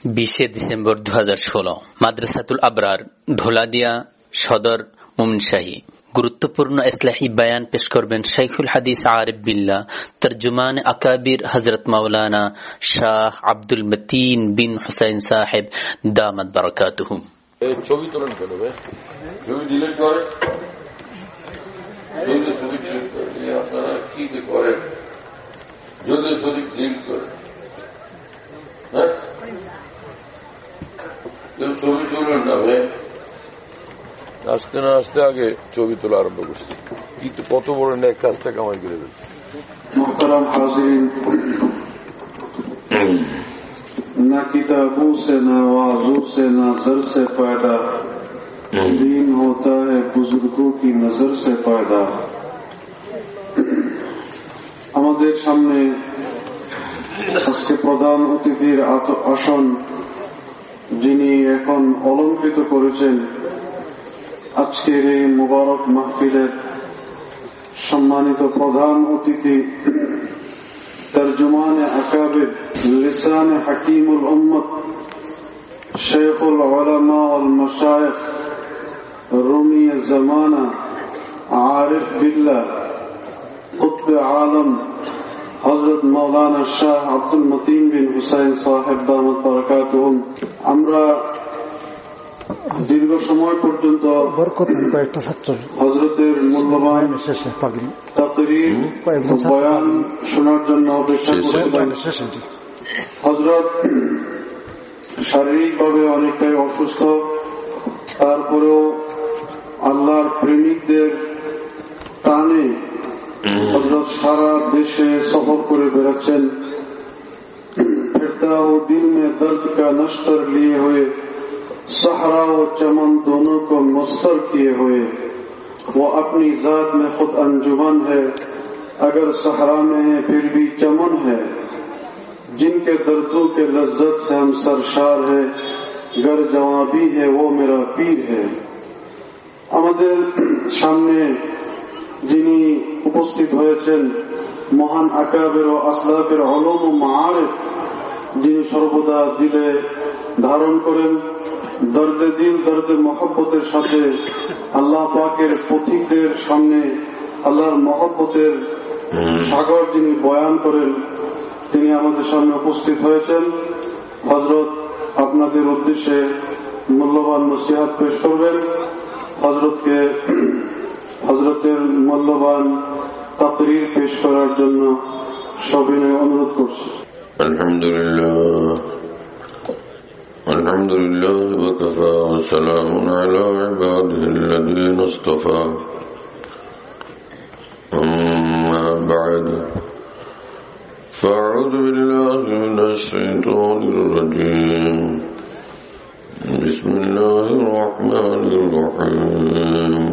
20 December 2016 মাদ্রাসাতুল আবরার, ঢোলাদিয়া সদর, মুমিনশাহী। গুরুত্বপূর্ণ ইসলাহি বয়ান পেশ করবেন শাইখুল হাদিস আরিফ বিল্লাহ, তরজুমান আকাবির হযরত মাওলানা শাহ আব্দুল মতিন বিন হুসাইন সাহেব দামাত বারাকাতুহু। ছবি তোলেন কেন ভাই? ছবি ডিলিট করে, ছবি ডিলিট করে আপনারা কি করেন? যদি ছবি ডিলিট করে ছবি তোলেন না ভাই, আসতে না আসতে আগে ছবি তোলা আরম্ভ করছি। কিন্তু কত বড় নেক কাজটা কামাই করে ফেলছে। मुहतरम हाज़िरीन, न किताबों से न वाज़ों से न ज़र से पैदा, दीन होता है बुजुर्गों की नजर से पैदा। আমাদের সামনে আজকে প্রধান অতিথির আসন যিনি এখন অলঙ্কৃত করেছেন আজকের এই মুবারক মাহফিলের সম্মানিত প্রধান অতিথি, তরজুমানে আকাবির, লিসানে হাকিমুল উম্মত, শেখুল উলামা ওয়াল মাশায়েখ, রুমি জামানা, আরিফ বিল্লাহ, কুতবে আলম হযরত মাওলানা শাহ আব্দুল মতিন বিন হুসাইন সাহেব দামাত বারাকাতুহু। আমরা দীর্ঘ সময় পর্যন্ত হযরতের মূল্যবান তাকরীর বয়ান শোনার জন্য অপেক্ষা করছিলাম। হযরত শারীরিকভাবে অনেকটাই অসুস্থ, তারপরেও আল্লাহর প্রেমিকদের টানে হযরত সারা দেশে সফর করে বেড়াচ্ছেন। फिरता हो दिल में दर्द का नश्तर लिए हुए, सहरा और चमन दोनों को मुस्तर किए हुए। वो अपनी जात में खुद अंजुमन है, अगर सहरा में है फिर भी चमन है। जिनके दर्दों के लज्जत से हम सरशार है, गर जवाबी है वो मेरा पीर है। আমাদের সামনে যিনি উপস্থিত হয়েছেন মহান আকাবের ও আসলাফের উলুম ও মাআরিফ, যিনি সর্বদা দিলে ধারণ করেন, দর্দে দিল দর্দে মহব্বতের সাথে আল্লাহ পাকের পথিকদের সামনে আল্লাহর মহব্বতের সাগর যিনি বয়ান করেন, তিনি আমাদের সামনে উপস্থিত হয়েছেন। হযরত আপনাদের উদ্দেশ্যে মূল্যবান নসিহত পেশ করবেন। হযরতের মূল্যবান তাকরীর পেশ করার জন্য সবিনয় অনুরোধ করছি। আলহামদুলিল্লাহ ওয়া কাফা ওয়া সালামুন আলা ইবাদিহিল্লাযীনা ইসতাফা। আম্মা বা'দ, ফাআউযু বিল্লাহি মিনাশ শাইতানির রাজীম। বিসমিল্লাহির রাহমানির রাহিম।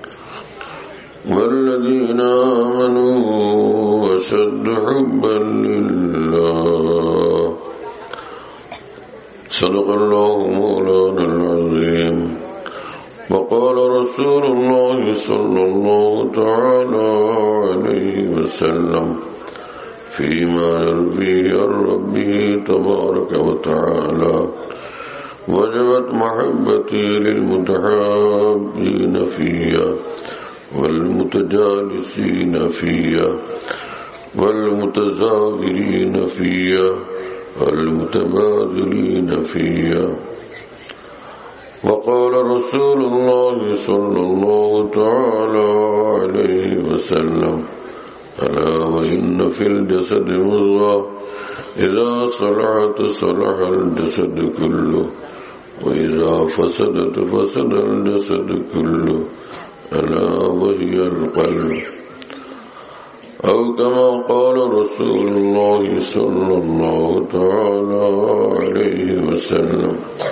والذين آمنوا أشد حبا لله، صدق الله مولانا العظيم. وقال رسول الله صلى الله تعالى عليه وسلم فيما يرويه عن ربه تبارك وتعالى: وجبت محبتي للمتحابين فيها والمتجالسين فيها والمتزاورين فيها والمتبادلين فيها. وقال رسول الله صلى الله تعالى عليه وسلم: ألا وإن في الجسد مضغة إذا صلحت صلح الجسد كله وإذا فسدت فسد الجسد كله ألا وهي القلب. أو كما قال رسول الله صلى الله تعالى عليه وسلم.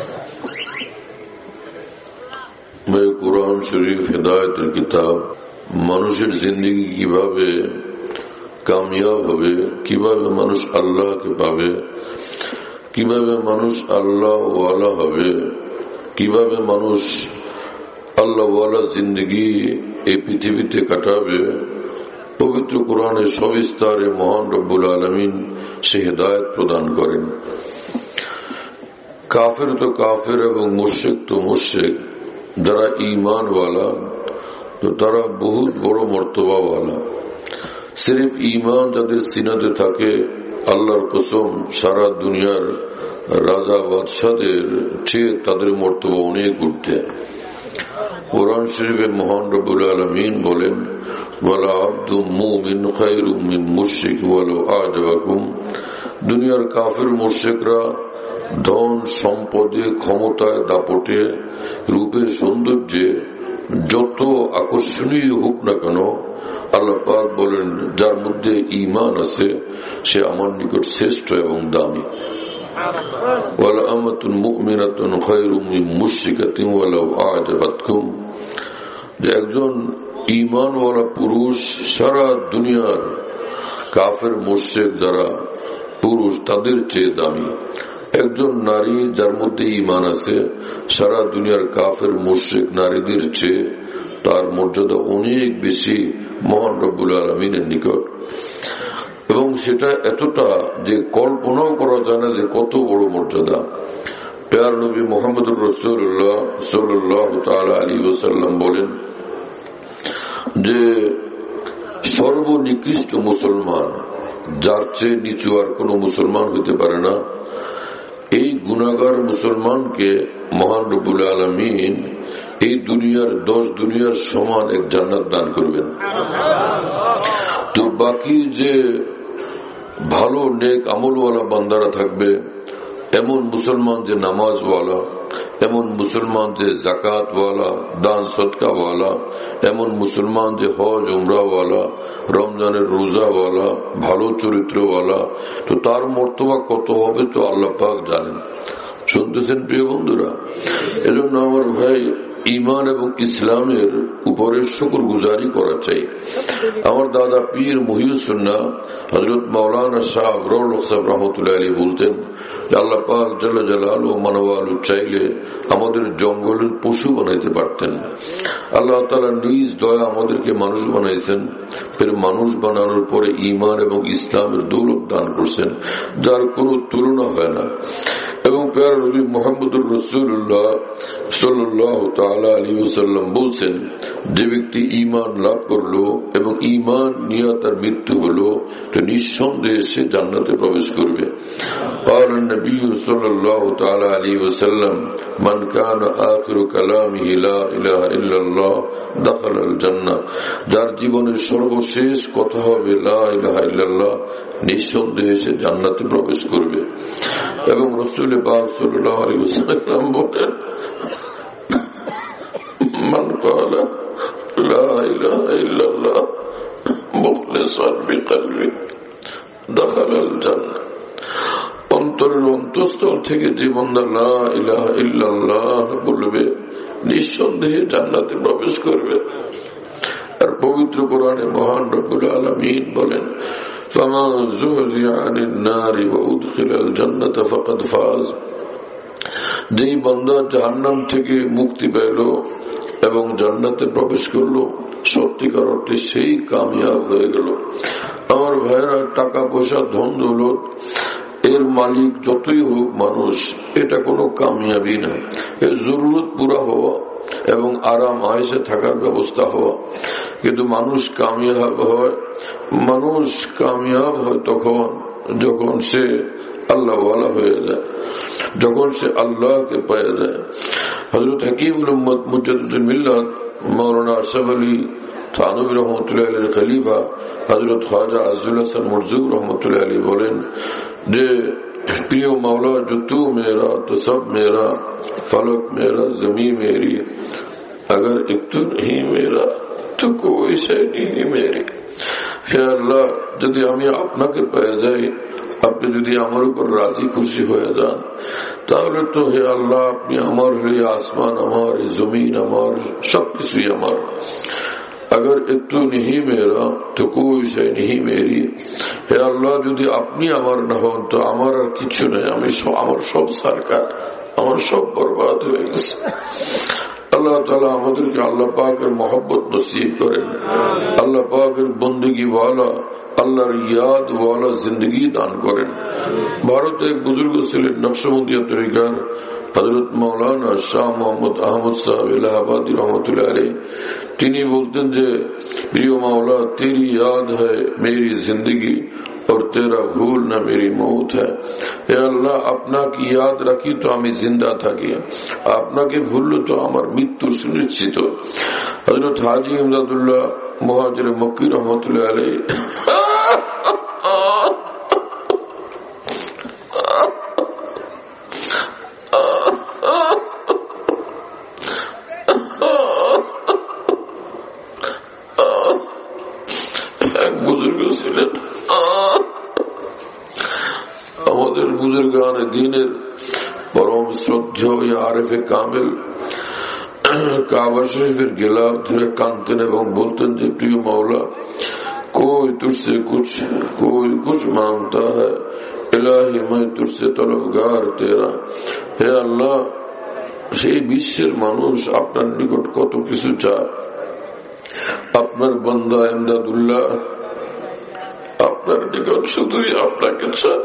मैं कुरान शरीफ हिदायतेर किताब মানুষের জিন্দেগি কিভাবে কামিয়াব হবে, কিভাবে মানুষ আল্লাহকে পাবে, কিভাবে মানুষ আল্লাহ ওয়ালা হবে, কিভাবে মানুষ আল্লাহ ওয়ালা জিন্দেগি এই পৃথিবীতে কাটাবে, পবিত্র কোরআনের সবিস্তারে মহান রব্বুল আলামিন সে হেদায়েত প্রদান করেন। কাফের তো কাফের এবং মুশরিক তো মুশরিক। যারা ঈমানওয়ালা তো তারা বহুত বড় মর্তবাওয়ালা। সিরিফ ঈমান যাদের সিনাতে থাকে, আল্লাহর কসম সারা দুনিয়ার রাজা বাদশাদের চেয়ে তাদের মর্তবা অনেক ঊর্ধ্বে। কোরআন শরীফে মহান রব্বুল আলামিন বলেন, ওয়ালা আবদু মুমিন খায়রুম মিন মুশরিক ওয়ালাউ আ'জাবাকুম। দুনিয়ার কাফের মুশরিকরা ধন সম্পদে, ক্ষমতায়, দাপটে, রূপে, সৌন্দর্যে যত আকর্ষণীয় হোক না কেন, আল্লাহ পাক বলেন যার মধ্যে ঈমান আছে সে আমার নিকট শ্রেষ্ঠ এবং দামি। ওয়ালা আমাতুন মুমিনাতুন খায়রুম মিন মুশরিকাতিন ওয়ালাউ আ'জাবাতকুম। যে একজন ঈমানওয়ালা পুরুষ সারা দুনিয়ার কাফের মুশরিক যারা পুরুষ তাদের চেয়ে দামি। একজন নারী যার মধ্যে ঈমান আছে সারা দুনিয়ার কাফের মুশরিক নারীদের চেয়ে তার মর্যাদা অনেক বেশি মহান রব্বুল আলামিনের নিকট। এবং সেটা এতটা যে কল্পনাও করা যায় না যে কত বড় মর্যাদা। প্যার নবী মুহাম্মদুর রাসূলুল্লাহ সাল্লাল্লাহু তাআলা আলাইহি ওয়াসাল্লাম বলেন যে সর্বনিকৃষ্ট মুসলমান, যার চেয়ে নিচু আর কোন মুসলমান হইতে পারে না, এই গুনাহগার মুসলমানকে মহান রব্বুল আলামিন এই দুনিয়ার 10 দুনিয়ার সমান এক জান্নাত দান করবেন। তো বাকি যে ভালো নেক আমলওয়ালা বান্দারা থাকবে, এমন মুসলমান যে নামাজওয়ালা, এমন মুসলমান যে জাকাতওয়ালা, দান সদকাওয়ালা, এমন মুসলমান যে হজ উমরাওয়ালা, রমজানের রোজাওয়ালা, ভালো চরিত্রওয়ালা, তো তার মর্তবা কত হবে তো আল্লাহ পাক জানেন। শুনতেছেন প্রিয় বন্ধুরা? এজন্য আমার ভাই ঈমান এবং ইসলামের উপরে শুকরগুজারি করা চাই। আমার দাদা পীর মুহিউস সুন্নাহ হযরত মাওলানা শাহ আবরুল হক সাহেব রাহমাতুল্লাহ আলাইহি বলতেন যে আল্লাহ পাক জাল্লা জালালু মানওয়ালু চাইলে আমাদের জঙ্গলের পশু বানাইতে পারতেন। আল্লাহ তাআলা নিজ দয়া আমাদেরকে মানুষ বানাইছেন, ফের মানুষ বানানোর পরে ঈমান এবং ইসলামের দৌলত দান করছেন যার কোনো তুলনা হয় না। এবং প্যারা নবী মুহাম্মদুর রাসূলুল্লাহ সাল্লাল্লাহু তাআলা আলাইহি ওয়াসাল্লাম বলছেন, যে ব্যক্তি ঈমান লাভ করলো এবং ঈমান নিয়ে তার মৃত্যু হলো তো নিঃসন্দেহে সে জান্নাতে প্রবেশ করবে। قال النبي صلى الله تعالى عليه وسلم من كان آخر كلامه لا إله إلا الله دخل الجنة। যার জীবনের সর্বশেষ কথা হবে লা ইলাহা ইল্লাল্লাহ, নিঃসন্দেহে সে জান্নাতে প্রবেশ করবে। এবং রাসূল পাক সাল্লাল্লাহু আলাইহি ওয়াসাল্লাম বলেন, মান ক্বালা লা ইলাহা ইল্লাল্লাহ মুখলিসান বিকলবি দাখালাল জান্নাহ। অন্তরের অন্তঃস্থল থেকে যে বান্দা লা ইলাহা ইল্লাল্লাহ বলবে নিঃসন্দেহে জান্নাতে প্রবেশ করবে। আর পবিত্র কোরআনে মহান রব্বুল আলামিন বলেন, ফামান যুহজিয়া আনিন নারি ওয়া উদখিলাল জান্নাতা ফাকাদ ফাজ। যেই বান্দা জাহান্নাম থেকে মুক্তি পেল এবং জান্নাতে প্রবেশ করলো, সত্যিকার অর্থে সেই কামিয়াব হয়ে গেল। আমার ভাইয়েরা, টাকা পয়সা ধন দৌলত এর মালিক যতই হোক মানুষ, এটা কোনো কামিয়াবি না। এর জরুরত পুরা হওয়া এবং আরাম আয়েশে থাকার ব্যবস্থা হওয়া। কিন্তু মানুষ কামিয়াব হয় তখন যখন সে আল্লাহওয়ালা হয়ে যায়, যখন সে আল্লাহকে পেয়ে যায়। হযরত হাকিমুল উম্মত মুজাদ্দিদুল মিল্লাত মাওলানা আশরাফ আলী থানভী রহমতুল্লাহ আলাইহির খলিফা হযরত খাজা আজজুল হাসান মুরজুক রহমতুল্লাহ আলাইহি বলেন যে প্রিয় মাওলা, जो तू मेरा तो सब मेरा, फलक मेरा जमी मेरी, अगर एक तू नहीं मेरा तो कोई शय नहीं मेरी। হে আল্লাহ, যদি আমি আপনাকে পেয়ে যাই, আপনি যদি আমার উপর রাজি খুশি হয়ে যান, তাহলে তো হে আল্লাহ আপনি আমার হয়ে আসমান আমার, জমিন আমার, সবকিছুই আমার। अगर एक तू नहीं मेरा तो कोई शय नहीं मेरी। হে আল্লাহ, যদি আপনি আমার না হন তো আমার আর কিছু নেই, আমার সব সরকার, আমার সব বরবাদ হয়ে গেছে। আল্লাহ তাআলা আমাদেরকে আল্লাহ পাকের মহব্বত নসিব করেন, আল্লাহ পাকের বন্দেগী ওয়ালা আল্লাহর ইয়াদ ওয়ালা জিন্দগি দান করেন। ভারতে এক বুজুর্গ ছিলেন নকশবন্দিয়া তরিকার হযরত মাওলানা শাহ মোহাম্মদ আহমদ সাহেব এলাহাবাদী রহমতুল্লাহ আলাইহ। তিনি বলতেন যে প্রিয় মাওলা, তেরি ইয়াদ হ্যায় মেরি জিন্দগি और तेरा भूल न मेरी मौत है। हे अल्लाह, আপনাকে ইয়াদ রাখি তো আমি জিন্দা থাকি, আপনাকে ভুললে তো আমার মৃত্যু সুনিশ্চিত। হযরত হাজী ইমদাদুল্লাহ মুহাজির মক্কি রহমতুল্লাহ আলাইহি এক বুজুর্গ ছিলেন, আমাদের বুজুর্গান দ্বীনের পরম শ্রদ্ধেয় আরেফে কামেল কাবা শরীফের গেলাফ ধরে কাঁদতেন এবং বলতেন যে প্রিয় মাওলা, कोई तुझसे कुछ मांगता है, इलाही मैं तुझसे तलबगार तेरा। হে আল্লাহ, সেই বিশ্বের মানুষ আপনার নিকট কত কিছু চায়, আপনার বান্দা ইমদাদুল্লাহ আপনার নিকট শুধুই আপনাকে চায়।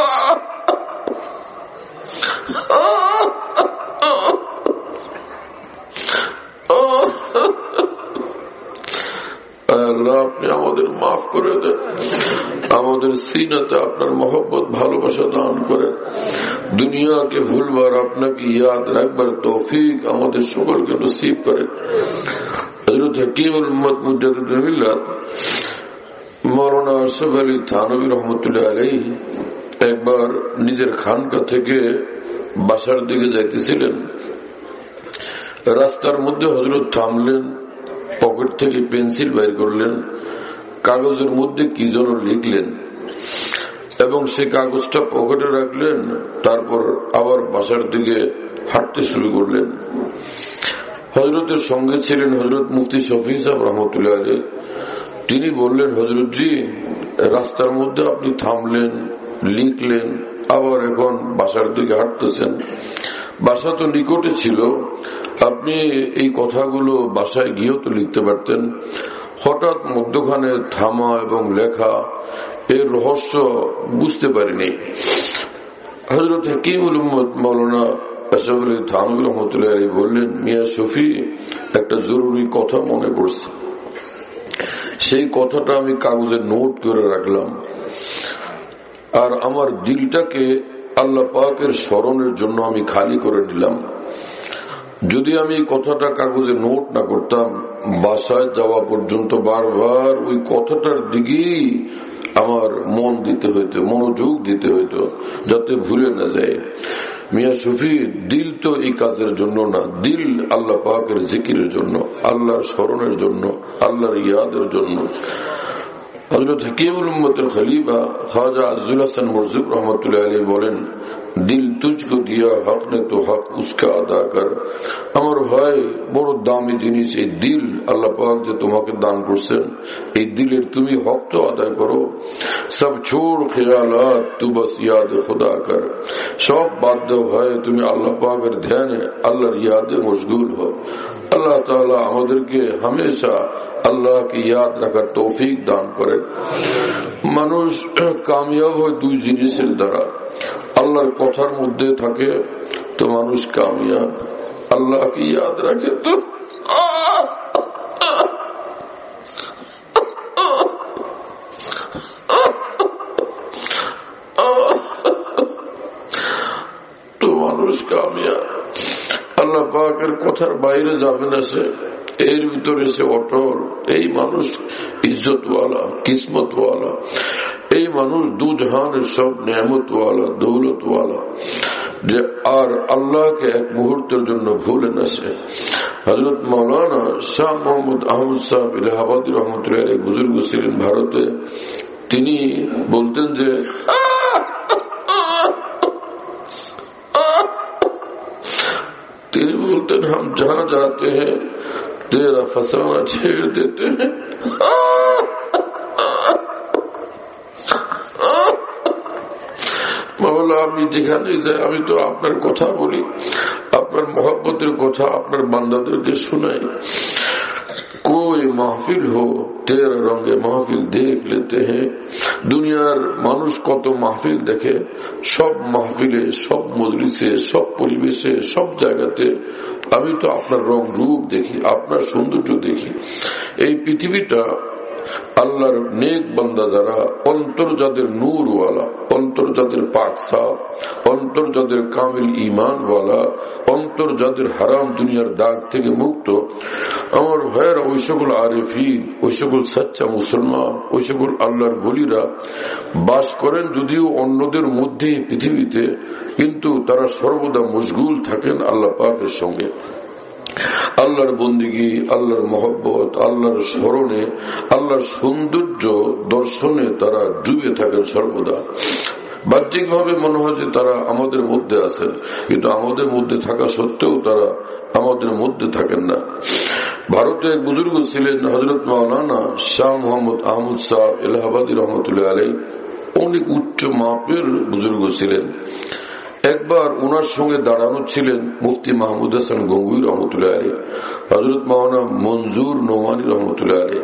আল্লাহ, আপনি আমাদের মাফ করে দেন, আমাদের সিনাতে আপনার মহব্বত ভালোবাসা দান করেন, দুনিয়াকে ভুলবার আপনাকে ইয়াদ রাখবার তৌফিক আমাদের সকলকে নসিব করেন। হযরত হাকিমুল উম্মত মুজাদ্দিদ মিল্লাত মাওলানা আশরাফ আলী থানভী রহমতুল্লাহ আলাইহি একবার নিজের খানকা থেকে বাসার দিকে যাইতেছিলেন। রাস্তার মধ্যে হযরত থামলেন, পকেট থেকে পেন্সিল বের করলেন, কাগজের মধ্যে কি যেন লিখলেন এবং সে কাগজটা পকেটে রাখলেন। তারপর আবার বাসার দিকে হাঁটতে শুরু করলেন। হযরতের সঙ্গে ছিলেন হযরত মুফতি শফি সাহেব রহমতুল্লাহ আলাইহি। তিনি বললেন, হযরতজি, রাস্তার মধ্যে আপনি থামলেন, লিখলেন, আবার এখন বাসার দিকে হাঁটতেছেন। বাসা তো নিকটে ছিল, আপনি এই কথাগুলো বাসায় গিয়েও তো লিখতে পারতেন। হঠাৎ মধ্যখানে থামা এবং লেখা, এর রহস্য বুঝতে পারিনি। হযরত হাকিমুল উম্মত মাওলানা আশরাফ আলী থানভী রহমতুল্লাহ আলাইহি বললেন, মিয়া শফি, একটা জরুরি কথা মনে পড়ছে। সেই কথাটা আমি কাগজে নোট করে রাখলাম, আর আমার দিলটাকে আল্লাহ পাকের স্মরণের জন্য আমি খালি করে নিলাম। যদি আমি এই কথাটা কাগজে নোট না করতাম, বাসায় যাওয়া পর্যন্ত বারবার ওই কথাটার দিকেই আমার মন দিতে হইতো, মনোযোগ দিতে হইতো, যাতে ভুলে না যায়। মিয়া শফি, দিল তো এই কাজের জন্য না, দিল আল্লাহ পাকের জিকিরের জন্য, আল্লাহর স্মরণের জন্য, আল্লাহর ইয়াদের জন্য। হযরত হাকিমুল উম্মতের খলিফা খাজা আজজুল হাসান মুরজিব রহমতুল্লাহ আলাইহি বলেন, দিল তুঝকো দিয়া হক নে তো হক উসকা আদা কর। আমার ভাই, বড় দামি জিনিস এই দিল, আল্লাহ পাক যে তোমাকে দান করছেন, এই দিলের তুমি হক তো আদায় করো। সব ছোড় খেয়ালাত তু বস ইয়াদ খুদা কর। সব বাদ দাও ভাই, তুমি আল্লাহ পাকের ধ্যানে, আল্লাহর ইয়াদে মশগুল হো। আল্লাহ তাআলা আমাদেরকে হামেশা আল্লাহকে ইয়াদ রাখার তৌফিক দান করেন। মানুষ কামিয়াব হয় দুই জিনিসের দ্বারা, আল্লাহর কথার মধ্যে থাকে তো মানুষ কামিয়াব, আল্লাহকে ইয়াদ রাখে তো মানুষ কামিয়াব। আল্লাহ পাকের কথার বাইরে যাবে না সে, এর ভিতরে সে অটল। এই মানুষ ইজ্জতওয়ালা, কিসমতওয়ালা, এই মানুষ দু জাহানের সব নেয়ামতওয়ালা, দৌলতওয়ালা, যে আর আল্লাহকে এক মুহূর্তের জন্য ভুলে না সে। হযরত মাওলানা শাহ মোহাম্মদ আহমদ সাহেব এলাহাবাদী রহমতুল্লাহ আলাইহি বুজুর্গ ছিলেন ভারতে। তিনি বলতেন যে हम जहां जाते हैं तेरा फसाना छेड़ देते हैं। মাওলা, আমি যেখানে যাই আমি তো আপনার কথা বলি, আপনার মহব্বতের কথা আপনার বান্দাদেরকে শোনাই। कोई महफिल हो 13 रंगे महफिल देख लेते हैं। দুনিয়ার মানুষ কত মাহফিল দেখে, সব মাহফিলে, সব মজলিসে, সব পরিবেশে, সব জায়গাতে আমি তো আপনার রং রূপ দেখি, আপনার সৌন্দর্য দেখি। এই পৃথিবীটা আল্লাহর নেক বান্দা যারা, অন্তর যাদের নূরওয়ালা, অন্তর যাদের পাক সাফ, অন্তর যাদের কামিল ঈমানওয়ালা, অন্তর যাদের হারাম দুনিয়ার দাগ থেকে মুক্ত, আমার ভাইয়েরা ওই সকল আরিফিন, ওই সকল সচ্চা মুসলমান, ওই সকল আল্লাহর বলিরা বাস করেন যদিও অন্যদের মধ্যে পৃথিবীতে, কিন্তু তারা সর্বদা মশগুল থাকেন আল্লাহ পাকের সঙ্গে। আল্লাহর বন্দিগি, আল্লাহর মহব্বত, আল্লাহর স্মরণে, আল্লাহর সৌন্দর্য দর্শনে তারা ডুবে থাকেন সর্বদা। বাহ্যিক ভাবে মনে হয় যে তারা আমাদের মধ্যে আছেন, কিন্তু আমাদের মধ্যে থাকা সত্ত্বেও তারা আমাদের মধ্যে থাকেন না। ভারতে এক বুজুর্গ ছিলেন হযরত মাওলানা শাহ মোহাম্মদ আহমদ সাহেব এলাহাবাদী রহমতুল্লাহ আলাইহি। অনেক উচ্চ মাপের বুজুর্গ ছিলেন। একবার ওনার সঙ্গে দাঁড়ানো ছিলেন মুফতি মাহমুদ হাসান গঙ্গুই রহমতুল্লাহ আলাইহি, হযরত মাওলানা মঞ্জুর নোমানী রহমতুল্লাহ আলাইহি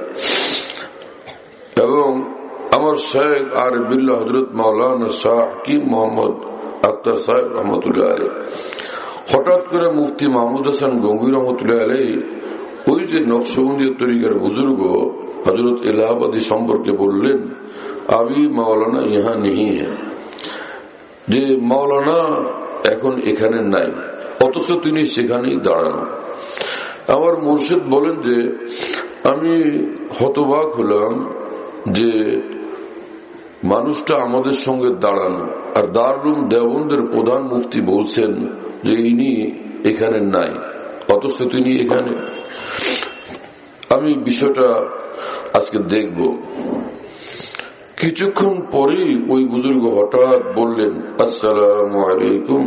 এবং আমার শেখ আরবিল্লাহ হযরত মাওলানা শাহ হাকিম মোহাম্মদ আক্তার সাহেব রহমতুল্লাহ আলাইহি। হঠাৎ করে মুফতি মাহমুদ হাসান গঙ্গুই রহমতুল্লাহ আলাইহি ওই যে নকশবন্দি তরিকার বুজুর্গ হযরত এলাহাবাদী সম্পর্কে বললেন, আবি মাওলানা ইহা নেহি হ্যাঁ, যে মাওলানা এখন এখানে নাই, অথচ তিনি সেখানেই দাঁড়ানো। আমার মুর্শিদ বলেন যে আমি হতবাক হলাম যে মানুষটা আমাদের সঙ্গে দাঁড়ানো, আর দারুল দেওবন্দের প্রধান মুফতি বলছেন যে ইনি এখানে নাই, অথচ তিনি এখানে। আমি বিষয়টা আজকে দেখব। কিছুক্ষণ পরেই ওই বুজুর্গ হঠাৎ বললেন, আসসালামু আলাইকুম।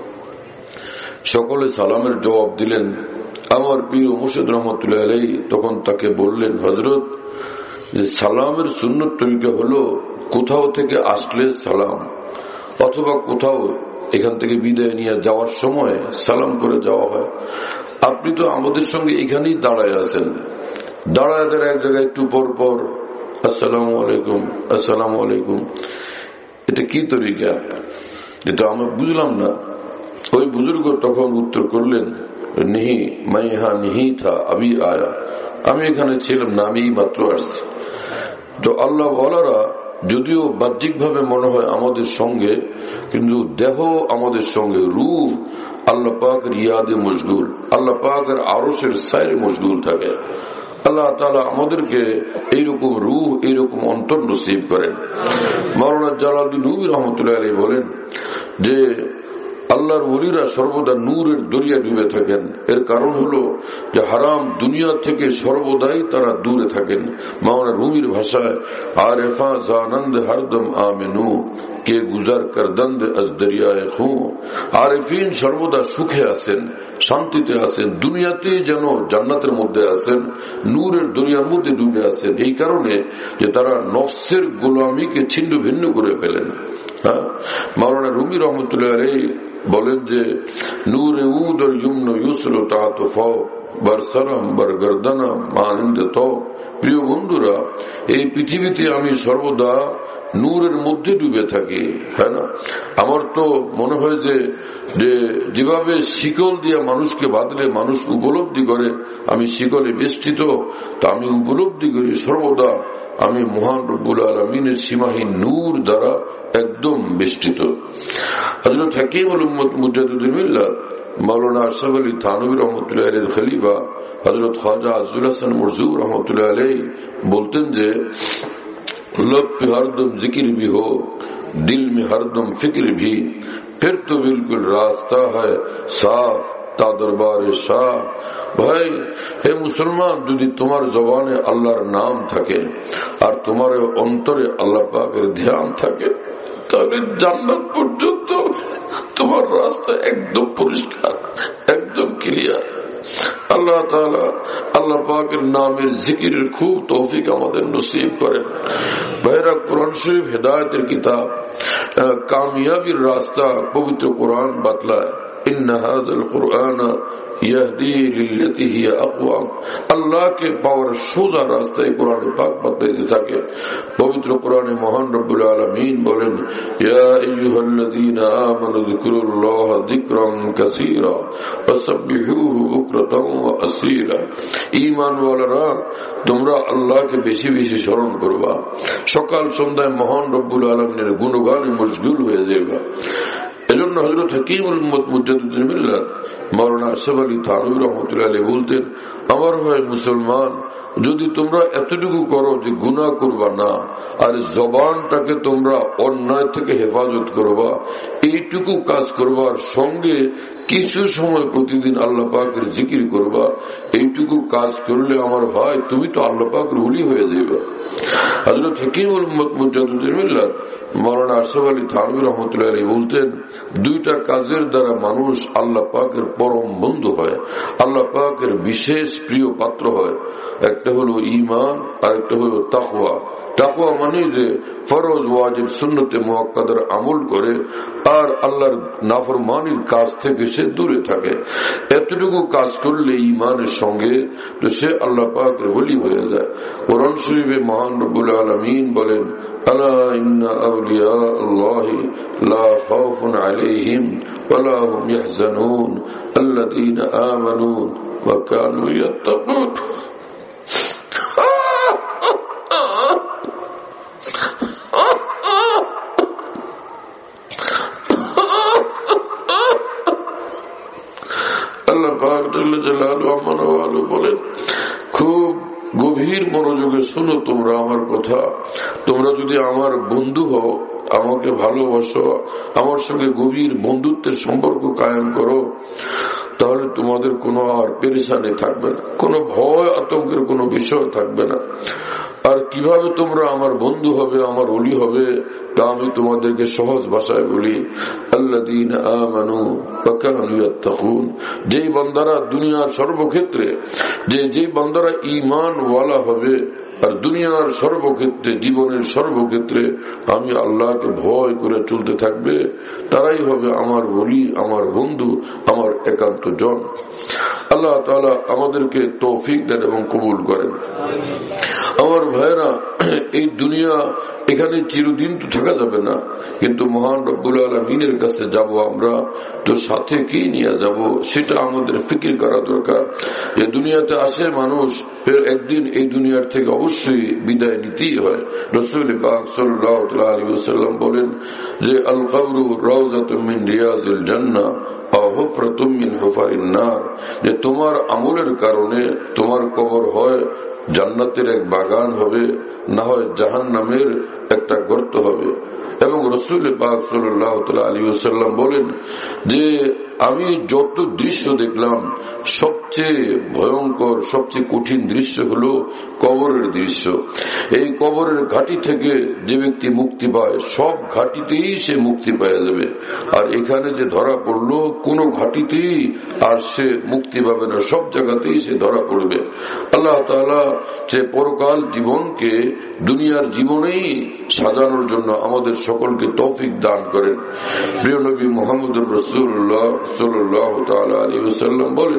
সকলে সালামের জবাব দিলেন। আমার পীর মুর্শিদ রহমতুল্লাহ আলাইহি তখন তাকে বললেন, হযরত, সালামের সুন্নত তরিকা হলো কোথাও থেকে আসলে সালাম, অথবা কোথাও এখান থেকে বিদায় নিয়ে যাওয়ার সময় সালাম করে যাওয়া হয়। আপনি তো আমাদের সঙ্গে এখানেই দাঁড়ায় আছেন, দাঁড়ায় দাঁড়ায় এক জায়গায় একটু পর পর আসসালামু আলাইকুম, আসসালামু আলাইকুম, এটা কি তরিকা? এটা আমরা বুঝলাম না। ওই বুজুর্গ তখন উত্তর করলেন, নিহি মাইহা নিহি থা আবি আয়া, আমি এখানে ছিলাম না, আমি মাত্র আসছি। তো আল্লাহ ওয়ালারা যদিও বাহ্যিক ভাবে মনে হয় আমাদের সঙ্গে, কিন্তু দেহ আমাদের সঙ্গে, রূহ আল্লাহ পাকের ইয়াদে মশগুল, আল্লাহ পাকের আরশের সাইরে মশগুল থাকে। আল্লাহ তাআলা আমাদেরকে এইরকম রূহ, এইরকম অন্তর নসিব করেন। মাওলানা জালালউদ্দিন রুমি রহমতুল্লাহ আলাইহি বলেন যে আল্লাহর ওলিরা সর্বদা নূরের দরিয়া ডুবে থাকেন। এর কারণ হলো যে হারাম দুনিয়া থেকে সর্বদাই তারা দূরে থাকেন। মাওলানা রুমির ভাষায়, আরেফা জানন্দ হরদম আমেনু কে গুজার করদন্দ আজ দরিয়ায়ে খু, আরেফিন সর্বদা সুখে আছেন, শান্তিতে আছেন, দুনিয়াতে যেন জান্নাতের মধ্যে আছেন, নূরের দরিয়ার মধ্যে ডুবে আছেন। এই কারণে যে তারা নফসের গোলামিকে ছিন্ন ভিন্ন করে ফেলেন। হ্যাঁ, মাওলানা রুমি রহমতুল্লাহ আলাইহি বলেন যে নূরে উদ আর ইউমন ইউসরু তাআত ফাও বরসরম বরগর্দনা মানিন্দ তো। প্রিয় বন্ধুরা, এই পৃথিবীতে আমি সর্বদা নূরের মধ্যে ডুবে থাকি। তাই না? আমার তো মনে হয় যে যেভাবে শিকল দিয়ে মানুষকে বাঁধলে মানুষ উপলব্ধি করে আমি শিকলে বেষ্টিত, তা আমি উপলব্ধি করি সর্বদা আমি মহান রব্বুল আলামিনের সীমাহীন নূর দ্বারা একদম বেষ্টিত। হযরত হাকিমুল উম্মত মুজাদ্দিদুল মিল্লাত মাওলানা আশরাফ আলী থানভী রহমতুল্লাহ আলাইহির খলিফা হযরত খ্বাজা আজজুল হাসান মুরজু রহমতুল্লাহ আলাইহি বলতেন যে लब पे हरदम जिक्र भी हो, दिल में हरदम फिक्र भी, फिर तो बिल्कुल रास्ता है साफ ता दरबारे शाह। भाई হে মুসলমান, যদি তোমার জবানে আল্লাহর নাম থাকে আর তোমার অন্তরে আল্লাহ পাকের ধ্যান থাকে, তাহলে জান্নাত পর্যন্ত তোমার রাস্তা একদম পরিষ্কার, একদম ক্লিয়ার। আল্লাহ তাআলা আল্লাহ পাকের নামের জিকিরের খুব তৌফিক আমাদের নসিব করেন। ভাইরা, কোরআন শরীফ হেদায়েতের কিতাব, কামিয়াবির রাস্তা পবিত্র কোরআন বাতলায়। ইন্না হাযাল কুরআনা ইয়াহদি লিল্লাতি হিয়া আকওয়াম। আল্লাহকে পাওয়ার সোজা রাস্তায় কোরআনে পাক বাতাইতে থাকে। পবিত্র কোরআনে মহান রব্বুল আলামিন বলেন, ইয়া আইয়ুহাল্লাযীনা আমানু যিকুরুল্লাহা যিকরান কাসীরা ওয়াসাব্বিহুহু বুকরাতাও ওয়া আসীলা। ঈমানওয়ালারা, তোমরা আল্লাহকে বেশি বেশি স্মরণ করবা, সকাল সন্ধ্যায় মহান রব্বুল আলামিনের গুণগানে মশগুল হয়ে যাবে। এজন্য হযরত হাকিমুল উম্মত মুজাদ্দিদুল মিল্লাত মাওলানা আশরাফ আলী থানভী রাহমাতুল্লাহ আলাইহি বলতেন, আমার ভাই মুসলমান, যদি তোমরা এতটুকু করো যে গুনাহ করবা না, আর জবানটাকে তোমরা অন্যায় থেকে হেফাজত করবা, এইটুকু কাজ করবার সঙ্গে কিছু সময় প্রতিদিন আল্লাহ পাকের জিকির করবা, এইটুকু কাজ করলে আমার ভাই তুমি তো আল্লাহ পাকের ওলি হয়ে যাবে। হযরত হাকিমুল উম্মত মুজাদ্দিদুল মিল্লাত মাওলানা আশরাফ আলী থানভী রাহমাতুল্লাহ আলাইহি বলতেন, দুইটা কাজের দ্বারা মানুষ আল্লাহ পাকের পরম বন্ধু হয়, আল্লাহ পাকের বিশেষ প্রিয় পাত্র হয়। একটা হলো ঈমান, আর একটা হলো তাকওয়া। তাকওয়া মানে যে ফরজ ওয়াজিব সুন্নতে মুআক্কাদার আমল করে আর আল্লাহর নাফরমানির কাজ থেকে সে দূরে থাকে। এতটুকু কাজ করলে ঈমানের সঙ্গে তো সে আল্লাহ পাকের ওলি হয়ে যায়। কোরআন শরীফে মহান রব্বুল আলামিন বলেন, আলা ইন্না আউলিয়া আল্লাহি লা খাউফুন আলাইহিম ওয়া লা হুম ইয়াহজানুন আল্লাযীনা আমানু ওয়া কানু ইয়াত্তাকুন। আল্লাহ পাক জাল্লা জালালুহু বলেন, খুব গভীর মনোযোগে শোনো তোমরা আমার কথা। তোমরা যদি আমার বন্ধু হও, আমাকে ভালোবাসো, আমার সঙ্গে গভীর বন্ধুত্বের সম্পর্ক কায়েম করো, তাহলে তোমাদের কোনো আর পেরেশানি থাকবে না, কোনো ভয় আতঙ্কের কোনো বিষয় থাকবে না। আর কিভাবে তোমরা আমার বন্ধু হবে, আমার ওলি হবে, তা আমি তোমাদেরকে সহজ ভাষায় বলি। আল্লাযীনা আমানু ওয়া কানু ইয়াত্তাকুন, যেই বান্দারা দুনিয়ার সর্বক্ষেত্রে, যেই বান্দারা ঈমান ওয়ালা হবে আর দুনিয়ার সর্বক্ষেত্রে, জীবনের সর্বক্ষেত্রে আমি আল্লাহকে ভয় করে চলতে থাকবে, তারাই হবে আমার ওলি, আমার বন্ধু, আমার একান্ত জন। আল্লাহ তাআলা আমাদেরকে তৌফিক দেন এবং কবুল করেন। আমার ভাইরা, এই দুনিয়া এখানে চিরদিন তো থাকা যাবে না, কিন্তু মহান রব্বুল আলামিনের কাছে যাব আমরা, তো সাথে কি নিয়ে যাব সেটা আমাদের ফিকির করা দরকার। যে দুনিয়াতে আসে মানুষ, ফের একদিন এই দুনিয়ার থেকে অবশ্যই বিদায় নিতেই হয়। রাসূল পাক সাল্লাল্লাহু আলাইহি ওয়াসাল্লাম বলেন যে, আল কবরু রাউযাতুম মিন রিয়াজিল জান্নাহ আও হুফরাতুম মিন হুফারিন নার, যে তোমার আমলের কারণে তোমার কবর হয় জান্নাতের এক বাগান হবে, না হয় জাহান্নামের একটা গর্ত হবে। এবং রাসূল পাক সাল্লাল্লাহু আলাইহি ওয়াসাল্লাম বলেন যে, আমি যত দৃশ্য দেখলাম সবচেয়ে ভয়ঙ্কর, সবচেয়ে কঠিন দৃশ্য হলো কবরের দৃশ্য। এই কবরের ঘাটি থেকে যে ব্যক্তি মুক্তি পায়, সব ঘাটিতেই সে মুক্তি পেয়ে যাবে। আর এখানে যে ধরা পড়লো, কোন ঘাটিতেই আর সে মুক্তি পাবে না, সব জায়গাতেই সে ধরা পড়বে। আল্লাহ তাআলা যে পরকাল জীবনকে দুনিয়ার জীবনেই সাজানোর জন্য আমাদের সকলকে তৌফিক দান করেন। প্রিয় নবী মুহাম্মদুর রাসূলুল্লাহ সাল্লাল্লাহু তাআলা আলাইহি ওয়াসাল্লাম বলেন,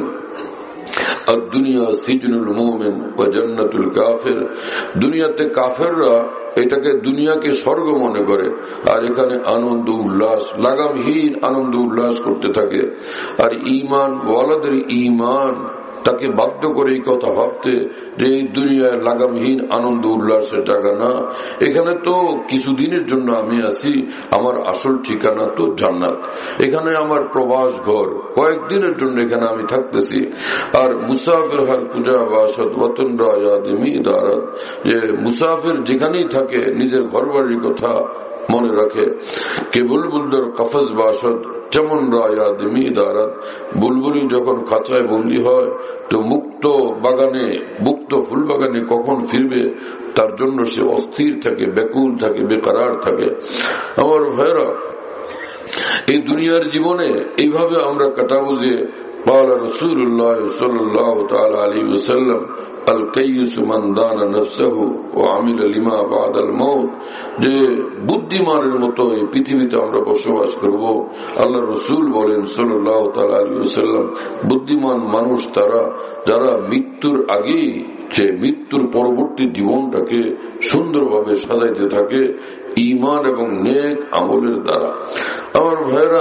দুনিয়া সিজনুল মুমিন ওয়া জান্নাতুল কাফির, দুনিয়াতে কাফেররা এটাকে দুনিয়াকে স্বর্গ মনে করে, আর এখানে আনন্দ উল্লাস, লাগামহীন আনন্দ উল্লাস করতে থাকে। আর ঈমান ওয়ালাদের ঈমান তাকে বাধ্য করে এই কথা ভাবতে যে এই দুনিয়ার লাগামহীন আনন্দ উল্লাসের জায়গা না, এখানে তো কিছুদিনের জন্য আমি আছি, আমার আসল ঠিকানা তো জান্নাত, এখানে আমার প্রবাস ঘর, কয়েকদিনের জন্য এখানে আমি থাকতেছি। আর মুসাফির হার পূজা বাসত ওয়াতন রায়াদিমি দারাত, যে মুসাফির যেখানেই থাকে নিজের ঘর বাড়ির কথা মনে রাখে। কে বুলবুলদের কফজ বাসত যেমন রায়াদিমি দারাত, বুলবুলি যখন খাঁচায় বন্দী হয় তো মুক্ত বাগানে, মুক্ত ফুল বাগানে কখন ফিরবে তার জন্য সে অস্থির থাকে, ব্যাকুল থাকে, বেকারার থাকে। আমার ভাইরা, এই দুনিয়ার জীবনে এইভাবে আমরা কাটাবো যে قال رسول الله صلى الله تعالى عليه وسلم الكيس من دان نفسه وعمل لما بعد الموت, যে বুদ্ধিমানের মতো এই পৃথিবীতে আমরা বসবাস করব. আল্লাহ রসুল বলেন সাল্লাল্লাহু তাআলা আলাইহি ওয়াসাল্লাম, বুদ্ধিমান মানুষ তারা যারা মৃত্যুর আগেই মৃত্যুর পরবর্তী জীবনটাকে সুন্দরভাবে সাজাইতে থাকে ঈমান এবং নেক আমলের দ্বারা. আমার ভাইরা,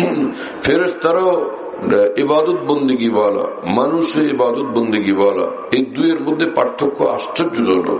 ফেরেশতারাও ইবাদত বন্দেগী ওয়ালা, মানুষের ইবাদত বন্দেগী ওয়ালা, এই দুইয়ের মধ্যে পার্থক্য আশ্চর্যজনক.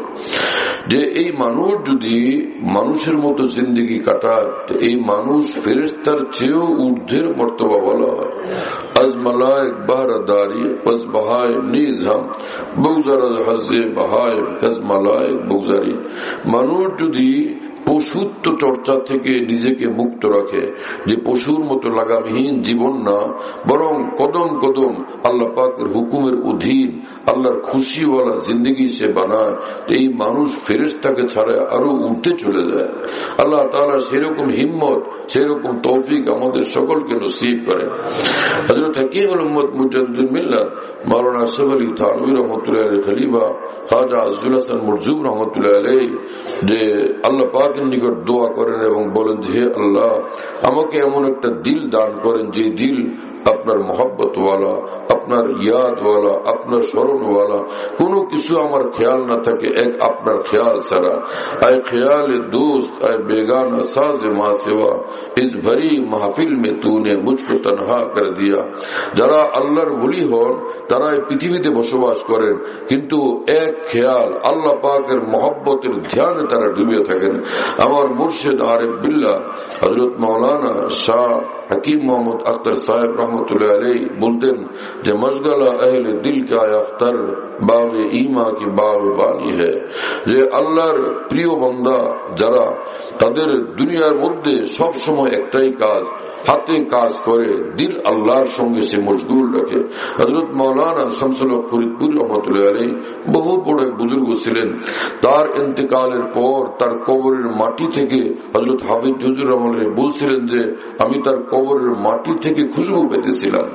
যে এই মানুষ যদি মানুষের মতো জিন্দগি কাটায়, এই মানুষ ফেরেশতার চেয়েও ঊর্ধ্বের মর্তবা বলা হয়. আজ মালায়েক বাহরাদারি আজ বাহায় নিজ হাম বগুজার হাজে বাহায় আজ মালায়েক বগুজারি. মানুষ যদি পশুত্ব চর্চা থেকে নিজেকে মুক্ত রাখে, যে পশুর মতো লাগামহীন জীবন না, বরং কদম কদম আল্লাহ পাকের হুকুমের অধীন আল্লাহর খুশিওয়ালা জিন্দগি সে বানায়, এই মানুষ ফেরেশতাকে ছাড়া আরো উঠতে চলে যায়. আল্লাহ তাআলা সেরকম হিম্মত, সেরকম তৌফিক আমাদের সকলকে নসিব করেন. হযরত হাকিমুল উম্মত মুজাদ্দিদুল মিল্লাত মাওলানা আশরাফ আলী থানভী রাহমাতুল্লাহ আলাইহি খলিফা খাজা আজজুল হাসান মুরজুব রাহমাতুল্লাহ আলাইহি যে আল্লাহ পাকের নিকট দোয়া করেন এবং বলেন যে হে আল্লাহ, আমাকে এমন একটা দিল দান করেন যে দিল আপনার মোহাব্বত ওয়ালা, আপনার ইয়াদ ওয়ালা, আপনার স্মরণ ওয়ালা, কোনো কিছু আমার খেয়াল না থাকে এক আপনার খেয়াল ছাড়া. আয় খেয়াল দোস্ত আয় বেগানা সাজ মা সেবা ইস ভরি মাহফিল মে তূনে মুঝকো তনহা কর দিয়া. যারা আল্লাহর ওলি হন তারা এই পৃথিবীতে বসবাস করেন, কিন্তু এক খেয়াল আল্লাহ পাকের মোহাব্বতের ধ্যানে তারা ডুবে থাকেন. আমার মুর্শিদ আরিফ বিল্লাহ হযরত মাওলানা শাহ হাকিম মোহাম্মদ আখতার সাহেব রহমতুল্লাহ আলাইহি বলতেন যে মশগালা আহলে দিল কা আখতার বাগে ঈমা কি বাগবানি হ্যায়, যে আল্লাহর প্রিয় বান্দা যারা তাদের দুনিয়ার মধ্যে সব সময় একটাই কাজ, হাতে কাজ করে, দিল আল্লাহর সঙ্গে সে মশগুল রাখে. হযরত মাওলানা শামসুল হক ফরিদপুর রহমতুল্লাহ আলাইহি বহু বড় এক বুজুর্গ ছিলেন. তার ইন্তেকালের পর তার কবরের মাটি থেকে হযরত হাফিজ হুজুর রহমাতুল্লাহ বলছিলেন যে আমি তার কবরের মাটি থেকে খুশবু পেতেছিলাম.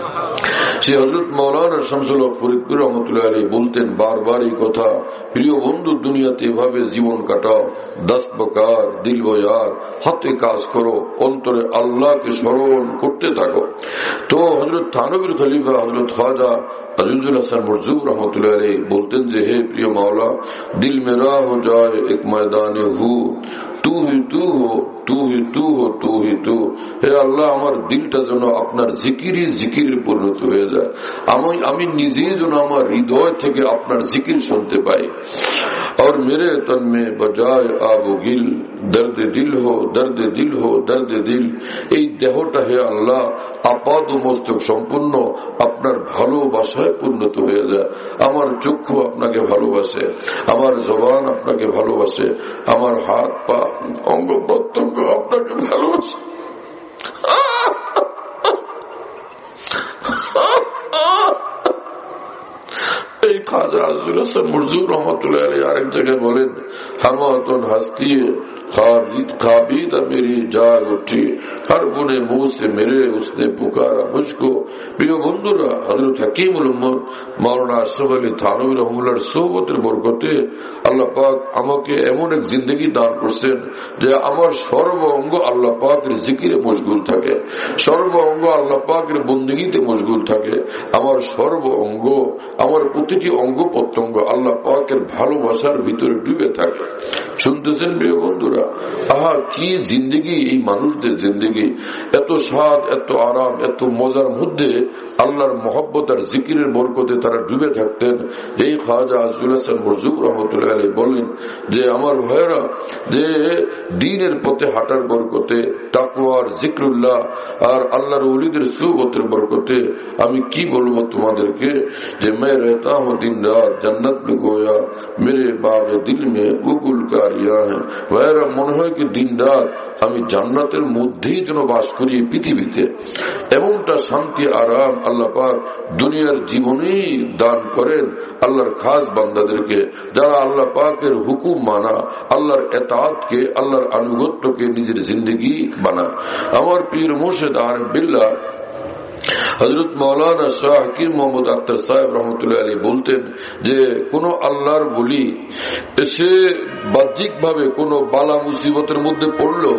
সে হযরত মাওলানা শামসুল হক ফরিদপুর রহমতুল্লাহ আলাইহি বলতেন বারবার এই কথা, প্রিয় বন্ধু দুনিয়াতে এভাবে জীবন কাটাও, দস্ত বকার দিল বয়ার, হাতে কাজ করো, অন্তরে আল্লাহকে স্মরণ করতে থাকো. তো হযরত থানভীর খলিফা হযরত খাজা আজিজুল হাসান মুরজুব রহমতুল্লাহ আলাইহি বলতেন যে হে প্রিয় মাওলা, দিল মেরা হো যায় এক ময়দানে হু, তু হি তু হো, তু হি তু হো, তু হি তু. হে আল্লাহ, আমার দিলটা যেন আপনার জিকিরে পরিণত হয়ে যায়, আমি নিজেই যেন আমার হৃদয় থেকে আপনার জিকির শুনতে পাই. और मेरे तन में बजाय आबो गिल दर्द दिल हो, दर्द दिल हो, दर्द दिल. এই দেহটা হে আল্লাহ আপাদ মস্তক সম্পূর্ণ আপনার ভালোবাসায় পূর্ণত হয়ে যায়. আমার চক্ষু আপনাকে ভালোবাসে, আমার জবান আপনাকে ভালোবাসে, আমার হাত পা অঙ্গ প্রত্যঙ্গ আপনাকে ভালোবাসে. এই খাজা আজিজুল হাসান মুরজুব রহমতুল্লাহ আলাইহি আরেক জায়গায় বলেন হামাতন হাসতি খাবিদা মেরি জাগ উঠি, হর গুনে মুহ সে মেরে উসনে পুকারা মুঝকো. প্রিয় বন্ধুরা, হযরত হাকিমুল উম্মত মাওলানা আশরাফ আলী থানভী রাহিমাহুল্লাহর সোহবতের বরকতে আল্লাহ পাক আমাকে এমন এক জিন্দগি দান করছেন যে আমার সর্ব অঙ্গ আল্লাহ পাকের জিকিরে মশগুল থাকে, সর্ব অঙ্গ আল্লাহ পাকের বন্দেগীতে মশগুল থাকে, আমার সর্ব অঙ্গ, আমার প্রতিটি অঙ্গ প্রত্যঙ্গ আল্লাহ পাকের ভালোবাসার ভিতরে ডুবে থাকে. শুনতেছেন প্রিয় বন্ধুরা? আহা, কি জিন্দগি এই মানুষদের জিন্দগি! এত স্বাদ, এত আরাম, এত মজার মধ্যে আল্লাহর মহব্বত আর জিকিরের বরকতে তারা ডুবে থাকতেন. এই খাজা আজিজুল হাসান মুরজুব রহমতুল্লাহ আলাইহি বলেন যে আমার ভাইয়েরা, যে দ্বীনের পথে হাঁটার বরকতে, তাকওয়ার জিকরুল্লাহ আর আল্লাহর ওলিদের সুবতের বরকতে আমি কি বলবো তোমাদেরকে, যে मैं रहता हूँ दिन रात जन्नत में गोया मेरे बाग दिल में वो गुलकारियां हैं. ভাইয়েরা, মনে হয় কি দিন রাত আমি জান্নাতের মধ্যেই যেন বাস করি পৃথিবীতে. এমনটা শান্তি আরাম আল্লাহ পাক দুনিয়ার জীবনেই দান করেন আল্লাহর খাস বান্দাদেরকে, যারা আল্লাহ পাকের হুকুম মানা, আল্লাহর এতাআতকে, আল্লাহর আনুগত্যকে নিজের জিন্দগি বানা. আমার পীর মুর্শিদ আরিফ বিল্লাহ হযরত মাওলানা শাহ হাকিম মোহাম্মদ আখতার সাহেব রহমতুল্লাহ আলাইহি বলতেন যে কোন আল্লাহর ওলি এসে বাহ্যিক ভাবে কোন বালা মুসিবতের মধ্যে পড়লো,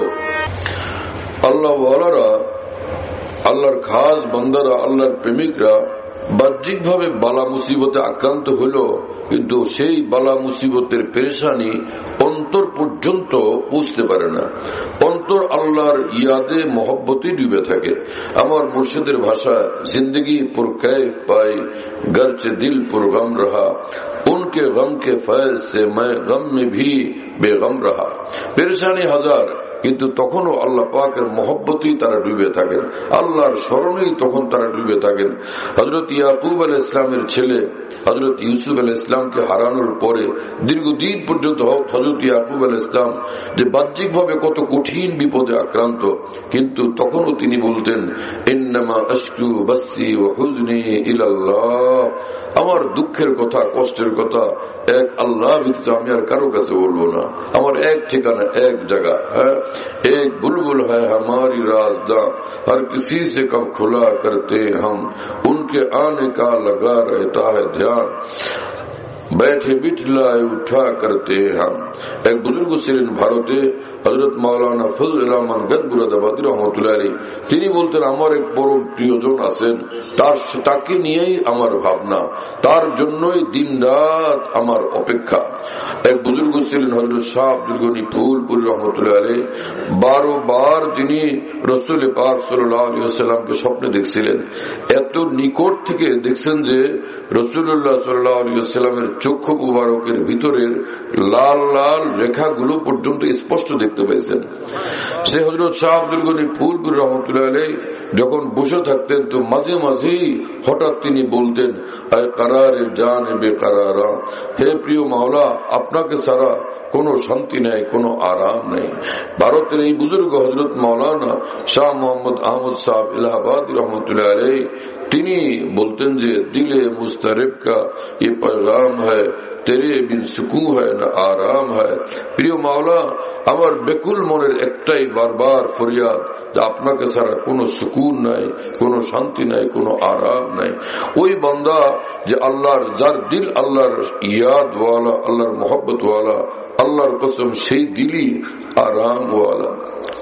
আল্লাহ ওয়ালারা, আল্লাহর খাস বান্দারা, আল্লাহর প্রেমিকরা বাহ্যিক ভাবে বালা মুসিবতে আক্রান্ত হলো, কিন্তু সেই বালা মুসিবতের পেরেশানি অন্তর পর্যন্ত পৌঁছতে পারে না। অন্তর আল্লাহর ইয়াদে মহব্বতে ডুবে থাকে। আমার মুর্শিদের ভাষায় জিন্দগি পুর कैफ पाई गरचे दिल पुर गम रहा, उनके गम के फैज से मैं गम में भी बेगम रहा। পেরেশানি হাজার, কিন্তু তখনও আল্লাহ পাকের মহব্বতেই তারা ডুবে থাকেন, আল্লাহর স্মরণেই তখন তারা ডুবে থাকেন। হযরত ইয়াকুব আলাইহিস ইসলামের ছেলে হযরত ইউসুফ আলাইহিস ইসলামকে হারানোর পরে দীর্ঘদিন পর্যন্ত হযরত ইয়াকুব আলাইহিস ইসলাম যে বাহ্যিক ভাবে কত কঠিন বিপদে আক্রান্ত, কিন্তু তখনও তিনি বলতেন ইন্নামা আশকু বাসি ওয়া হুজনি ইলাল্লাহ, আমার দুঃখের কথা, কষ্টের কথা এক আল্লাহ ব্যতীত আমি আর কারো কাছে বলবো না। আমার এক ঠিকানা, এক জায়গা, एक बुलबुल है हमारी राज़दा, हर किसी से कब खुला करते हम, उनके आने का लगा रहता है ध्यान, बैठे बिठलाए उठा करते हम। एक बुजुर्ग ছিলেন ভারতে, হযরত মাওলানা ফজলুর রহমান গদবুরাদাবাদী রহমাতুল্লাহ আলাইহি। তিনি বলতেন আমার এক বড় প্রিয়জন আছেন, তাকে নিয়েই আমার ভাবনা, তার জন্যই দিন রাত আমার অপেক্ষা। এক বুজুর্গ ছিলেন হযরত শাহ আব্দুল গনি ফুলপুরি রহমাতুল্লাহ আলাইহি। 12 বার যিনি রাসূল পাক সাল্লাল্লাহু আলাইহি ওয়াসাল্লামকে স্বপ্নে দেখছিলেন, এত নিকট থেকে দেখছেন যে রাসূলুল্লাহ সাল্লাল্লাহু আলাইহি ওয়াসাল্লামের চক্ষু মুবারকের ভিতরের লাল লাল রেখাগুলো পর্যন্ত স্পষ্ট দেখতে পেয়েছেন। সে হযরত শাহ আব্দুল গনি ফুলপুরি রহমাতুল্লাহ আলাইহি যখন বসে থাকতেন তো মাঝে মাঝেই হঠাৎ তিনি বলতেন আয় কারারে জান বেকারারা, হে প্রিয় মাওলা, আপনাকে ছাড়া কোনো শান্তি নেই, কোনো আরাম নেই। ভারতের এই বুজুর্গ হযরত মাওলানা শাহ মোহাম্মদ আহমদ সাহেব ইলাহাবাদী রহমতুল্লাহ আলাইহি তিনি বলতেন যে দিলে মুস্তারিব কা ये पैगाम है, तेरे बिन सुकून है न आराम है। প্রিয় মাওলা, আমার বেকুল মনের একটাই বারবার ফরিয়াদ যে আপনাকে ছাড়া কোনো সুকুন নাই, কোনো শান্তি নাই, কোনো আরাম নাই। ওই বান্দা যে আল্লাহর, যার দিল আল্লাহর ইয়াদ ওয়ালা, আল্লাহর মোহব্বত ওয়ালা, আল্লাহর কসম সেই দিলই আরাম ওয়ালা।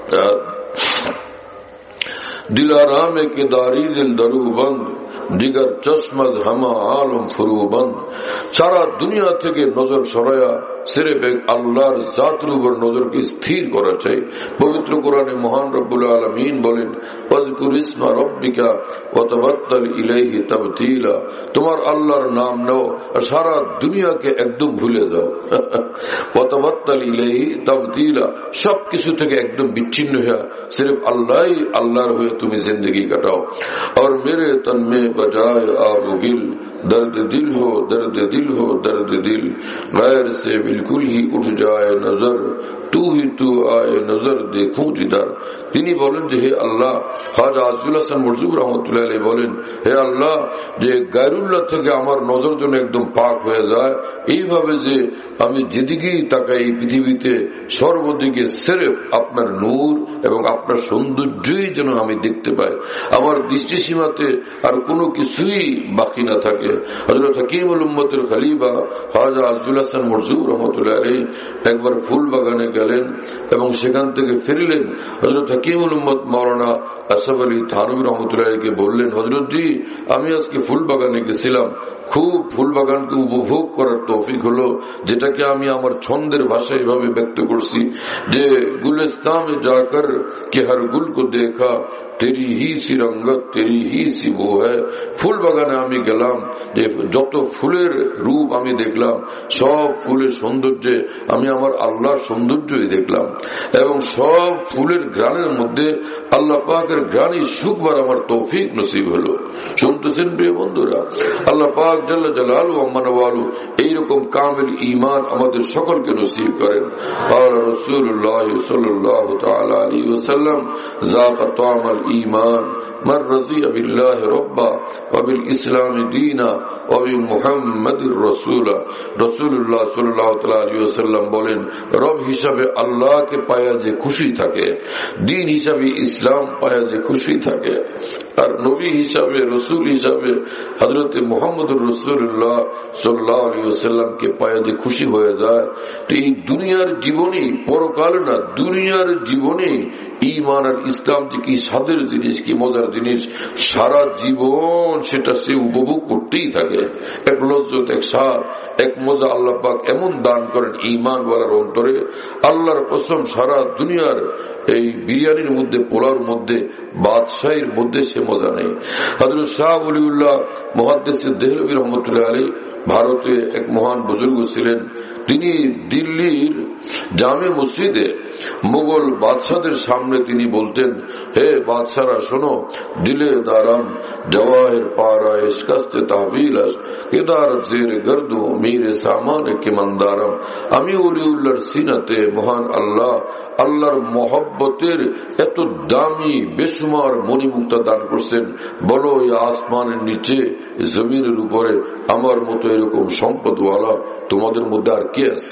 दिल आराम के दारी दिल दरू बंद, दिगर चश्मज हमा आलम फरू बंद। सारा दुनिया থেকে নজর সরায়া সিরেফ আল্লাহর জাতের উপর নজরকে স্থির করা চাই। পবিত্র কোরআনে মহান রব্বুল আলামিন বলেন ওয়াজকুর ইসমা রব্বিকা ওয়া তাওয়াক্কাল ইলাইহি তাবতীলা, তোমার আল্লাহর নাম নাও আর সারা দুনিয়াকে একদম ভুলে যাও। ওয়া তাওয়াক্কাল ইলাইহি তাবতীলা, সবকিছু থেকে একদম বিচ্ছিন্ন হয়ে সিরেফ আল্লাহই আল্লাহর হয়ে তুমি জিন্দেগি কাটাও। और मेरे तन में बजाए आबो गिल, दर्द दिल हो दर्द दिल हो दर्द दिल, गैर से बिल्कुल ही उठ जाए नजर, तू ही तू आए नजर देखूं जिधर। তিনি বলেন যে হে আল্লাহ, খাজা আজিজুল হাসান মরজুব রহমতুল্লাহ আলাইহি বলেন হে আল্লাহ, যে গায়রুল্লাহ থেকে আমার নজর যেন একদম পাক হয়ে যায়, এইভাবে যে আমি যেদিকেই তাকাই এই পৃথিবীতে সর্বদিকে সিরেফ আপনার নূর এবং আপনার সৌন্দর্যই যেন আমি দেখতে পাই, আমার দৃষ্টিসীমাতে আর কোনো কিছুই বাকি না থাকে। হযরত হাকিমুল উম্মতের খলিফা খাজা আজিজুল হাসান মরজুব রহমতুল্লাহ আলাইহি একবার ফুল বাগানে গেলেন এবং সেখান থেকে ফিরলেন। হযরত হাকিমুল উম্মত মাওলানা আশরাফ আলী থানভী রহমতুল্লাহ আলাইহিকে বললেন, হযরত জি, আমি আজকে ফুল বাগানে গেছিলাম, খুব ফুল বাগানকে উপভোগ করার তৌফিক হলো, যেটাকে আমি আমার ছন্দের ভাষায় এভাবে ব্যক্ত করছি যে গুলিস্তানে যাকর কে হর গুল কো দেখা, তেরি he she রঙ্গত Teri he she বো হ্যায়। ফুল বাগানে আমি গেলাম, যে যত ফুলের রূপ আমি দেখলাম, সব ফুলের সৌন্দর্যে আমি আমার আল্লাহর সৌন্দর্যই দেখলাম, এবং সব ফুলের গ্রানের মধ্যে আল্লাহ পাকের গ্রানি সুখবার আমার তৌফিক নসিব হলো। শুনতেছেন প্রিয় বন্ধুরা, আল্লাহ পাক জাল্লা জালালু আম্মা নওয়ালু এইরকম কামিল ঈমান আমাদের সকলকে নসিব করেন। আর রাসূলুল্লাহ সাল্লাল্লাহু তাআলা আলাইহি ওয়াসাল্লাম যাকা তামাল ঈমান মান রাযিয়া বিল্লাহি রাব্বা ওয়া বিল ইসলামি দীনা ওয়া বি মুহাম্মাদির রাসূলা। রাসূলুল্লাহ সাল্লাল্লাহু আলাইহি ওয়াসাল্লাম বলেন, রব হিসাবে আল্লাহকে পায়া যে খুশি থাকে, দ্বীন হিসাবে ইসলাম পায়া যে খুশি থাকে, আর নবী হিসাবে রাসূল হিসাবে হযরত মুহাম্মদুর রাসূলুল্লাহ সাল্লাল্লাহু আলাইহি ওয়াসাল্লামকে পায়া যে খুশি হয়ে যায়, তো এই দুনিয়ার জীবনে, পরকাল না, দুনিয়ার জীবনে ঈমান আর ইসলাম যে কি স্বাদের জিনিস, কি মজার জিনিস, সারা জীবন সেটা সে উপভোগ করতেই থাকে। এক লজ্জত, এক স্বাদ, এক মজা আল্লাহ পাক এমন দান করেন ঈমান ওয়ালার অন্তরে, আল্লাহর কসম সারা দুনিয়ার এই বিরিয়ানির মধ্যে, পোলাওর মধ্যে, বাদশাহীর মধ্যে সে মজা নেই। হযরত শাহ ওলিউল্লাহ মুহাদ্দিস দেহলভী রহমতুল্লাহ আলাইহি ভারতে এক মহান বুজুর্গ ছিলেন। তিনি দিল্লির জামে মসজিদে মুঘল বাদশাদের সামনে তিনি বলতেন, হে বাদশারা শোনো, দিলে দারাম জওয়াহির পারা ইশকাস্তে তাহবিলাস কেদার জের গর্দু মীরে সামানে কিমানদারাম। আমি ওলিউল্লাহর সিনাতে মহান আল্লাহ, আল্লাহর মহব্বতের এত দামি বেসুমার মণিমুক্তা দান করছেন, বলো এই আসমানের নিচে, জমিনের উপরে আমার মতো এরকম সম্পদওয়ালা তোমাদের মধ্যে আর কে আছে?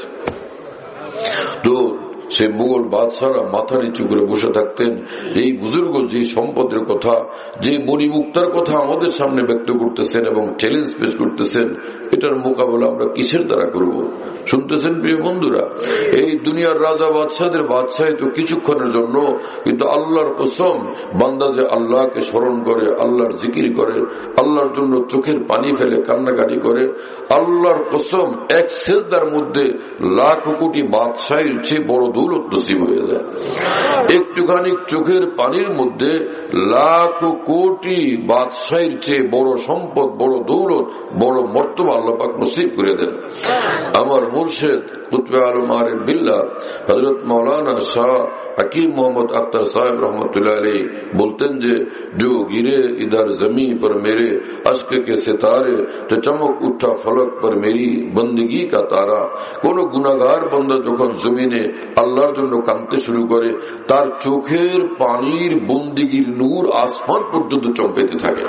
তো সে মুঘল বাদশারা মাথা নিচু করে বসে থাকতেন। এই বুজুর্গ যে সম্পদের কথা, যে মণিমুক্তার কথা আমাদের সামনে ব্যক্ত করতেছেন এবং চ্যালেঞ্জ পেশ করতেছেন, এটার মোকাবেলা আমরা কিসের দ্বারা করব? শুনতেছেন প্রিয় বন্ধুরা, এই দুনিয়ার রাজা বাদশাদের বাদশাহ তো কিছুক্ষণের জন্য, কিন্তু আল্লাহর কসম বান্দা যে আল্লাহকে স্মরণ করে, আল্লাহর জিকির করে, আল্লাহর জন্য চোখের পানি ফেলে কান্নাকাটি করে, আল্লাহর কসম এক সেজদার মধ্যে লাখ কোটি বাদশাহীর চেয়ে বড় দৌলত নসিব হয়ে যায়। একটুখানি চোখের পানির মধ্যে লাখ কোটি বাদশাহীর চেয়ে বড় সম্পদ, বড় দৌলত, বড় মর্তবা আল্লাহ পাক নসিব করে দেন। আমার মুর্শিদ কুতবে আলম আরিফ বিল্লাহ হযরত মাওলানা শাহ हकीम मोहम्मद अख्तर साहब रहमतुल्लाह अलैह बोलते हैं जो गिरे इधर जमी पर मेरे अश्क के सितारे, तो चमक उठा फलक पर मेरी बंदगी का तारा। কোন গুনাহগার বান্দা যখন জমিনে আল্লাহর জন্য কাঁদতে শুরু করে, তার চোখের পানির বন্দিগির নূর আসমান পর্যন্ত চমকাতে থাকে।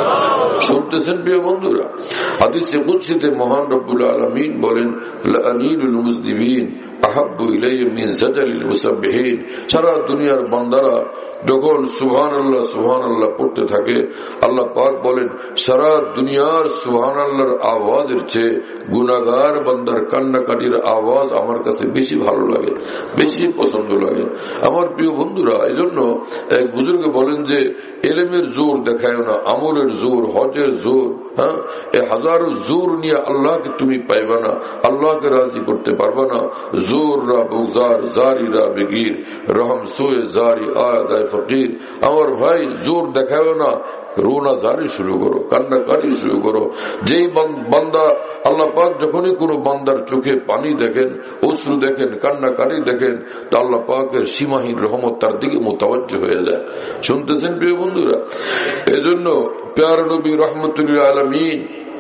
শুনতেছেন প্রিয় বন্ধুরা, হাদিসে কুদসিতে মহান রব্বুল আলামিন বলেন, লাআনিলুল মুজনিবিন আহাব্বু ইলাইয়া মিন জাদালিল মুসাব্বিহিন। সারা দুনিয়ার বান্দারা যখন সুবহানাল্লাহ সুবহানাল্লাহ পড়তে থাকে, আল্লাহ পাক বলেন সারা দুনিয়ার সুবহানাল্লাহর আওয়াজের চেয়ে গুনাহগার বান্দার কান্নাকাটির আওয়াজ আমার কাছে বেশি ভালো লাগে, বেশি পছন্দ লাগে। আমার প্রিয় বন্ধুরা, এই জন্য এক বুজুর্গ বলেন যে এলেমের জোর দেখায় না, আমলের জোর, হজের জোর, হ্যাঁ, এ হাজারো জোর নিয়ে আল্লাহকে তুমি পাইবা না, আল্লাহকে রাজি করতে পারবা না। জোর রা বুজার জারিরা বেগির রহম সোয়ে জারি আয়াদায় ফকির। আমার ভাই, জোর দেখায় না, রোনা জারি শুরু করো, কান্নাকাটি শুরু করো। যেই বান্দা আল্লাহ পাক যখনই কোনো বান্দার চোখে পানি দেখেন, অশ্রু দেখেন, কান্নাকাটি দেখেন, তো আল্লাহ পাকের সীমাহীন রহমত তার দিকে মোতাবজ্জহ হয়ে যায়। শুনতেছেন প্রিয় বন্ধুরা, এজন্য প্যারা নবী রহমতুল্লাহ আলামিন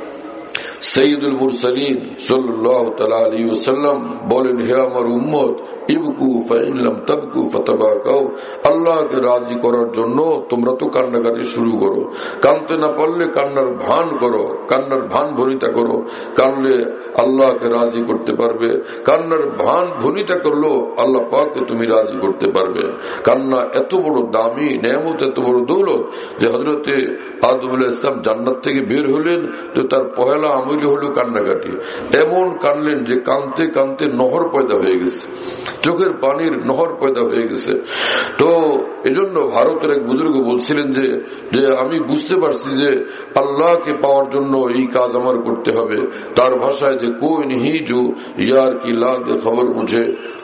সৈয়দুল মুরসালিন সাল্লাল্লাহু তাআলা আলাইহি ওয়াসাল্লাম বলেন, হে আমার উম্মত, ইবকু ফাইন লাম তাবকু ফাতাবাকাউ। আল্লাহকে রাজি করার জন্য তোমরা তো কান্নাকাটি শুরু করো, কানতে না পারলে কান্নার ভান করো, কান্নার ভান ভনিতা করো, কানলে আল্লাহকে রাজি করতে পারবে। কান্নার ভান ভনিতা করলেও আল্লাহ পাককে তুমি রাজি করতে পারবে। কান্না এত বড় দামি নেয়ামত, এত বড় দৌলত যে হযরতে আদম আলাইহিস সালাম জান্নাত থেকে বের হলেন, তো তার পহেলা আমলই হলো কান্নাকাটি। এমন কানলেন যে কানতে কানতে নহর পয়দা হয়ে গেছে, চোখের পানির নহর পয়দা হয়ে গেছে। তো এজন্য ভারতের এক বুজুর্গ বলছিলেন যে আমি বুঝতে পারছি যে আল্লাহকে পাওয়ার জন্য এই কাজ আমার করতে হবে। তার ভাষায় যে কোই নেহি জো ইয়ার কি লাগ দে খবর মুঝে,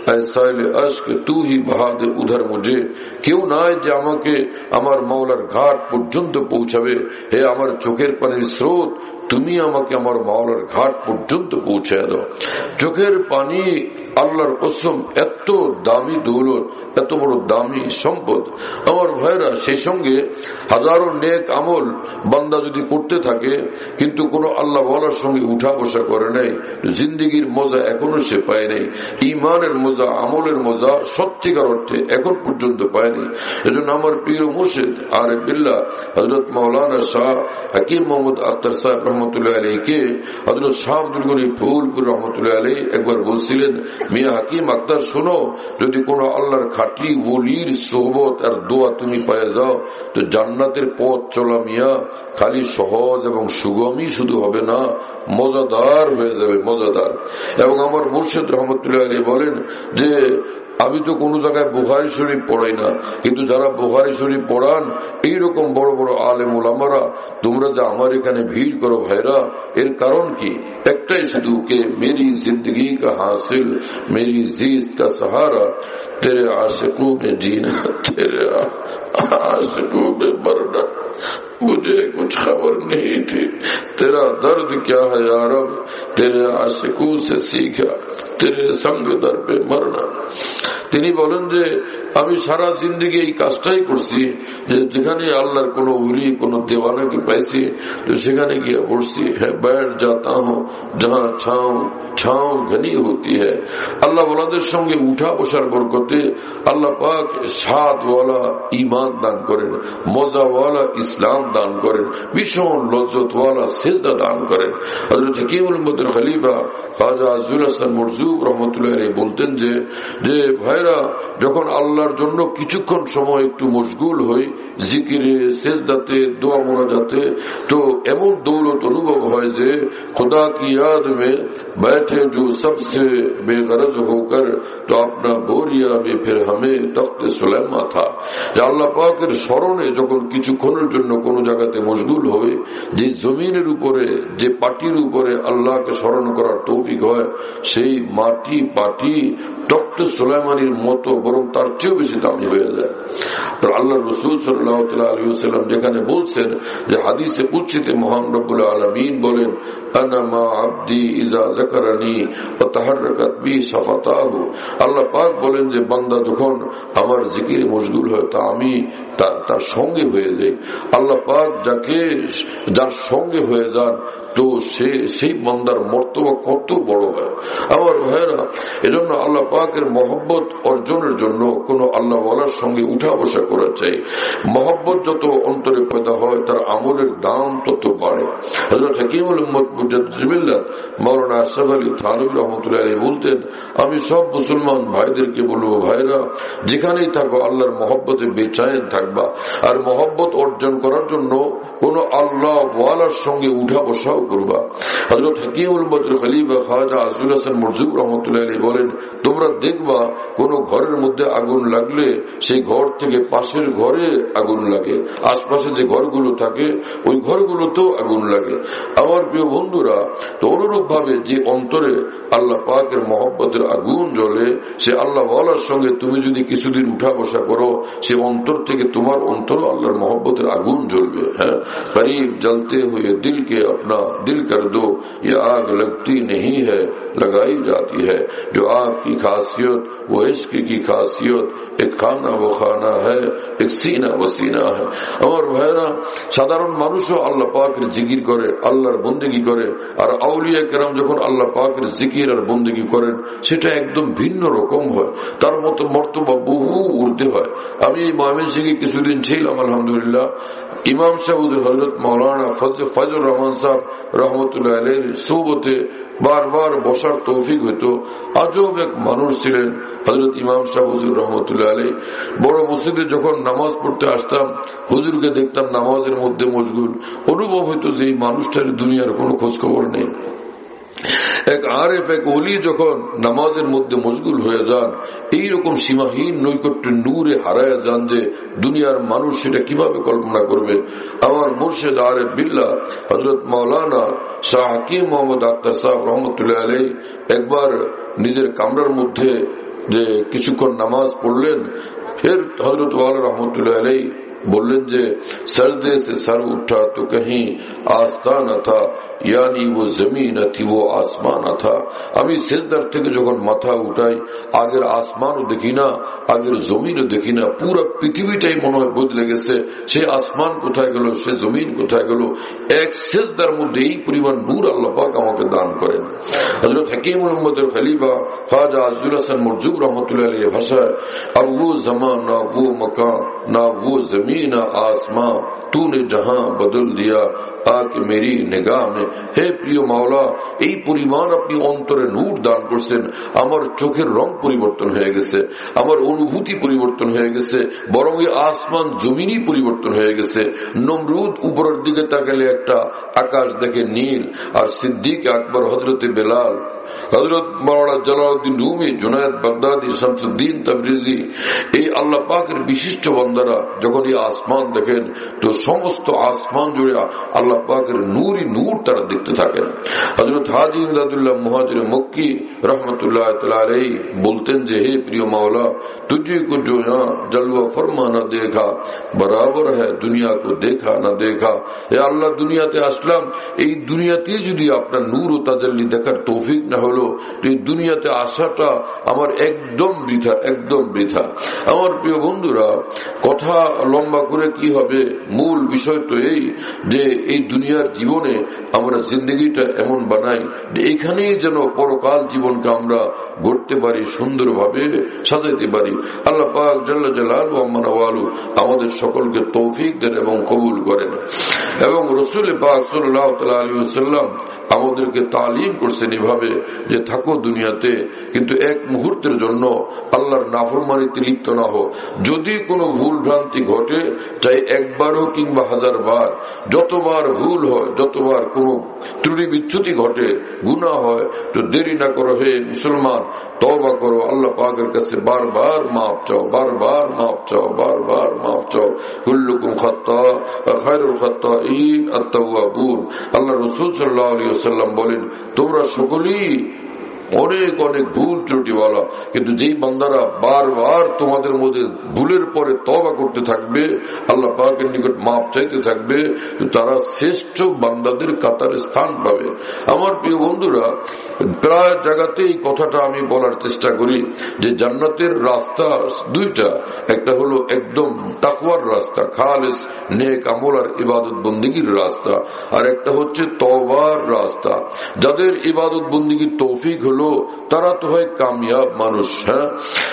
আশক তু হি বহা দে উধর মুঝে। কেউ নাই যে আমাকে আমার মাওলার ঘাট পর্যন্ত পৌঁছাবে। হে আমার চোখের পানির স্রোত, তুমি আমাকে আমার মাওলার ঘাট পর্যন্ত পৌঁছে দাও। চোখের পানি আল্লাহর কসম এত দামি দৌলত, এত বড় দামি সম্পদ। আমার ভাইরা, সেই সঙ্গে হাজারো নেক আমল বান্দা যদি করতে থাকে কিন্তু কোন আল্লাহ ওয়ালার সঙ্গে উঠা বসা করে নাই, জিন্দিগির মজা এখনো সে পায় নাই, ইমানের মজা, আমলের মজা সত্যিকার অর্থে এখন পর্যন্ত পায়নি। এজন্য আমার প্রিয় মুর্শিদ আরিফ বিল্লাহ হযরত মাওলানা শাহ হাকিম মোহাম্মদ আখতার সাহেব রহমতুল্লাহ আলাইহিকে হযরত শাহ আব্দুল গনি ফুলপুর রহমতুল্লাহ আলাইহি একবার বলছিলেন, মিয়া হাকিম আখতার শোনো, যদি কোন আল্লাহর খাঁটি ওলির সোহবত আর দোয়া তুমি পেয়ে যাও তো জান্নাতের পথ চলা মিয়া খালি সহজ এবং সুগমই শুধু হবে না, মজাদার হয়ে যাবে, মজাদার। এবং আমার মুর্শিদ রহমতুল্লাহ আলাইহি বলেন যে আমি তো কোন জায়গায় বুখারী শরীফ পড়াই না, কিন্তু যারা বুখারী শরীফ পড়ান এইরকম বড় বড় আলেম উলামারা, তোমরা যে আমার এখানে ভিড় করো ভাইরা, এর কারণ কি? একটাই শুধু, কে মেরি জিন্দগি কা হাসিল, মেরি জিস্ত কা सहारा, तेरे आशिकों में जीना, तेरे आशिकों में मरना, मुझे कुछ खबर नहीं थी, तेरा दर्द क्या है यार, अब तेरे आशिकों से सीखा, तेरे संग दर पे मरना। তিনি বলেন যে আমি সারা জিন্দিগি এই কাজটাই করছি, যে যেখানে আল্লাহর কোন উলি, কোন দেওয়ানাকে পাইছি তো সেখানে গিয়ে বসছি, হ্যাঁ बैठ जाता हूँ जहाँ छाँव घनी होती है। আল্লাহ ওয়ালাদের সঙ্গে উঠা বসার বরকতে আল্লাহ পাক স্বাদওয়ালা ঈমান দান করেন, মজাওয়ালা ইসলাম দান করেন, ভীষণ লজ্জতওয়ালা সিজদা দান করেন। হযরত হাকিমুল উম্মতের খলিফা খাজা আজুল হাসান মরজুব রহমতুল্লাহ আলাইহি বলতেন যে ভাইরা, যখন আল্লাহর জন্য কিছুক্ষণ সময় একটু মশগুল হই জিকিরে, সিজদাতে, দোয়া মোনাজাতে, তো এমন দৌলত অনুভব হয় যে खुदा की याद में बैठे जो सबसे बेगरज होकर तो अपना बोरिया में फिर हमें तख्त सुलेमा था। যে আল্লাহ পাকের স্মরণে যখন কিছুক্ষণের জন্য কোন জায়গাতে মশগুল হবে, যে জমিনের উপরে, যে পাটির উপরে আল্লাহকে স্মরণ করার তৌফিক হয়, সেই মাটি পাটি তখ্ত সুলাইমানির মতো, বরং তার চেয়েও বেশি দামি হয়ে যায়। আল্লাহ রাসূল সাল্লাল্লাহু আলাইহি ওয়াসাল্লাম যেখানে বলছেন যে হাদিসে কুদসিতে মহান রব্বুল আলামিন বলেন, আনা মা আবদি ইযা যাকারানি ওয়া তাহাররাকাত বি শাফাতাহু। আল্লাহ পাক বলেন যে বান্দা যখন আমার জিকিরে মশগুল হয় তা আমি তার সঙ্গে হয়ে যাই। আল্লাহ পাক যার সঙ্গে হয়ে যান তো সেই বান্দার মর্তবা কত বড় হয়। আমার ভাইরা, এজন্য আল্লাহ পাকের মহব্বত অর্জনের জন্য কোন আল্লাহ ওয়ালার সঙ্গে উঠা বসা করা চাই। মহব্বত যত অন্তরে পয়দা হয় তার আমলের দাম তত বাড়ে। হযরত হাকিমুল উম্মত মুজাদ্দিদ মিল্লাত মাওলানা আশরাফ আলী থানভী রাহমাতুল্লাহি আলাইহি বলতেন, আমি সব মুসলমান ভাইদেরকে বলবো, ভাইরা যেখানেই থাকো আল্লাহর মহব্বতে বেচায়েন থাকবা, আর মহব্বত অর্জন করার জন্য কোন আল্লাহ ওয়ালার সঙ্গে উঠা বসাও করবা। হযরত হাকিমুল উম্মতের খলিফা খাজা আজুল হাসান মরজুব রহমতুল্লাহি আলাইহি বলেন, তোমরা দেখবা কোন ঘরের মধ্যে আগুন লাগলে সেই ঘর থেকে পাশের ঘরে আগুন লাগে, আশপাশে যে ঘরগুলো থাকে ওই ঘরগুলোতেও আগুন লাগে। আমার প্রিয় বন্ধুরা, তো অনুরূপ ভাবে যে অন্তরে আল্লাহ পাকের মহব্বতের আগুন জ্বলে, সে আল্লাহ ওয়ালার সঙ্গে তুমি যদি কিছুদিন উঠা বসা করো, সে অন্তর থেকে তোমার অন্তরও আল্লাহর মহব্বতের আগুন জ্বলবে। হ্যাঁ, करीब जलते हुए दिल के अपना दिल कर दो, ये आग लगती नहीं है लगाई जाती है, जो आग की खासियत वो इश्क की खासियत, एक खाना वो खाना है, एक सीना वो सीना है। আমার ভাইরা, সাধারণ মানুষও আল্লাহ পাকের জিকির করে, আল্লাহর বন্দেগী করে, আর আউলিয়া কেরাম যখন আল্লাহ পাকের জিকির আর বন্দেগী করেন সেটা একদম ভিন্ন রকম হয়, তার মতো মর্তবা বহু ঊর্ধ্বে হয়। আমি এই ময়মনসিংহে কিছুদিন ছিলাম, আলহামদুলিল্লাহ। ইমাম সাহেব হযরত মাওলানা ফজল রহমান সাহেব রহমতুল্লাহ আলাইহির সোহবতে বারবার বসার তৌফিক হইতো। আজব এক মানুষ ছিলেন হযরত ইমাম সাহেব হুজুর রহমতুল্লাহ আলাইহি। বড় মসজিদে যখন নামাজ পড়তে আসতাম, হুজুরকে দেখতাম নামাজের মধ্যে মশগুল, অনুভব হইতো যে এই মানুষটার দুনিয়ার কোনো খোঁজ খবর নেই। এক আরেফ, এক ওলি যখন নামাজের মধ্যে মশগুল হয়ে যান, এইরকম সীমাহীন নৈকট্যের নূরে হারায়া যান যে দুনিয়ার মানুষ সেটা কিভাবে কল্পনা করবে। আমার মুর্শিদ আরেফ বিল্লাহ হযরত মাওলানা শাহ হাকিম মোহাম্মদ আখতার সাহেব রহমতুল্লাহ আলাইহি একবার নিজের কামরার মধ্যে যে কিছুক্ষণ নামাজ পড়লেন, ফের হযরত ওয়ালা রহমতুল্লাহ আলাইহি बोलें जे सर्दे से सर उठा तो कहीं आस्तान था, यानी वो जमीन थी वो आसमान था। আমি সেজদার থেকে যখন মাথা উঠাই আগের আসমানও দেখি না, আগের জমিনও দেখি না, পুরো পৃথিবীটাই মনে হয় বদলে গেছে। সে আসমান কোথায় গেল, সে জমিন কোথায় গেল। এক সেজদার মধ্যে এই পরিমাণ নূর আল্লাহ পাক আমাকে দান করেন। হযরত হাকিম মুহাম্মদের খলিফা খাজা আজিজুল হাসান মরজুব রহমতুল্লাহ আলাইহি ভাষায়, अब वो जमाना वो मकान ना वो जमीन आसमां तूने जहां बदल दिया आके मेरी निगाह में। হে প্রিয় মাওলা, এই পরিমাণ আপনি অন্তরে নূর দান করছেন, আমার চোখের রং পরিবর্তন হয়ে গেছে, আমার অনুভূতি পরিবর্তন হয়ে গেছে, বরং এই আসমান জমিনই পরিবর্তন হয়ে গেছে। নমরুদ উপরের দিকে তাকালে একটা আকাশ দেখে নীল, আর সিদ্দিক আকবর, হযরতে বেলাল, হযরত মাওলানা জালালউদ্দিন রুমি, জুনায়েদ বাগদাদি, শামসুদ্দিন তাবরিজি, এই আল্লাহ পাকের বিশিষ্ট বান্দারা যখন এই আসমান দেখেন তো সমস্ত আসমান জুড়ে আল্লাহ পাকের নূরই নূর তারা দেখতে থাকেন। হযরত হাজী ইমদাদুল্লাহ মুহাজির মক্কি রহমতুল্লাহ তাআলা আলাইহি বলতেন যে, হে প্রিয় মাওলা, तुझे को जो यहाँ जलवा फरमा न देखा बराबर है दुनिया को देखा न देखा। হে আল্লাহ, দুনিয়াতে আসলাম, এই দুনিয়াতে যদি আপনার নূর ও তাজাল্লি দেখার তৌফিক না হলো তো এই দুনিয়াতে আসাটা আমার একদম বৃথা, একদম বৃথা। আমার প্রিয় বন্ধুরা, কথা লম্বা করে কি হবে, মূল বিষয় তো এই যে এই দুনিয়ার জীবনে আমরা জিন্দগিটা এমন বানাই যে এখানেই যেন পরকাল জীবনকে আমরা গড়তে পারি, সুন্দরভাবে সাজাইতে পারি। আল্লাহ পাক জাল্লা জালালহু ওয়া নওয়ালু আমাদের সকলকে তৌফিক দেন এবং কবুল করেন। এবং রাসূল পাক সাল্লাল্লাহু আলাইহি ওয়াসাল্লাম আমাদেরকে তালিম করছেন এভাবে যে থাকো দুনিয়াতে, কিন্তু এক মুহূর্তের জন্য আল্লাহর নাফরমানিতে লিপ্ত না হো। যদি কোনো ভুল ভ্রান্তি ঘটে, চাই একবারও কিংবা হাজারবার, যতবার ভুল হয়, যতবার কোনো ত্রুটি বিচ্যুতি ঘটে, গুনাহ হয়, তো দেরি না করো হে মুসলমান, তওবা করো, আল্লাহ পাকের কাছে বারবার মাফ চাও, বারবার মাফ চাও, বারবার মাফ চাও। কুল্লুকুম খাত্তা খায়রুল খাত্তাইন আত-তাওয়াবুন। আল্লাহ রাসূল সাল্লাল্লাহু আলাইহি ওয়াসাল্লাম বলেন, তোমরা সকলেই অনেক অনেক ভুল ত্রুটিওয়ালা, কিন্তু যেই বান্দারা বারবার তোমাদের মধ্যে ভুলের পরে তওবা করতে থাকবে, আল্লাহ পাকের নিকট মাফ চাইতে থাকবে, তারা শ্রেষ্ঠ বান্দাদের কাতারে স্থান পাবে। আমার প্রিয় বন্ধুরা, প্রায় জায়গাতে এই কথাটা আমি বলার চেষ্টা করি যে জান্নাতের রাস্তা দুইটা, একটা হলো একদম তাকওয়ার রাস্তা, খালেস নেক আমল আর ইবাদত বন্দেগীর রাস্তা, আর একটা হচ্ছে তওবার রাস্তা। যাদের ইবাদত বন্দেগীর তৌফিক হলো তারা তো হয় কামিয়াব মানুষ। হ্যাঁ,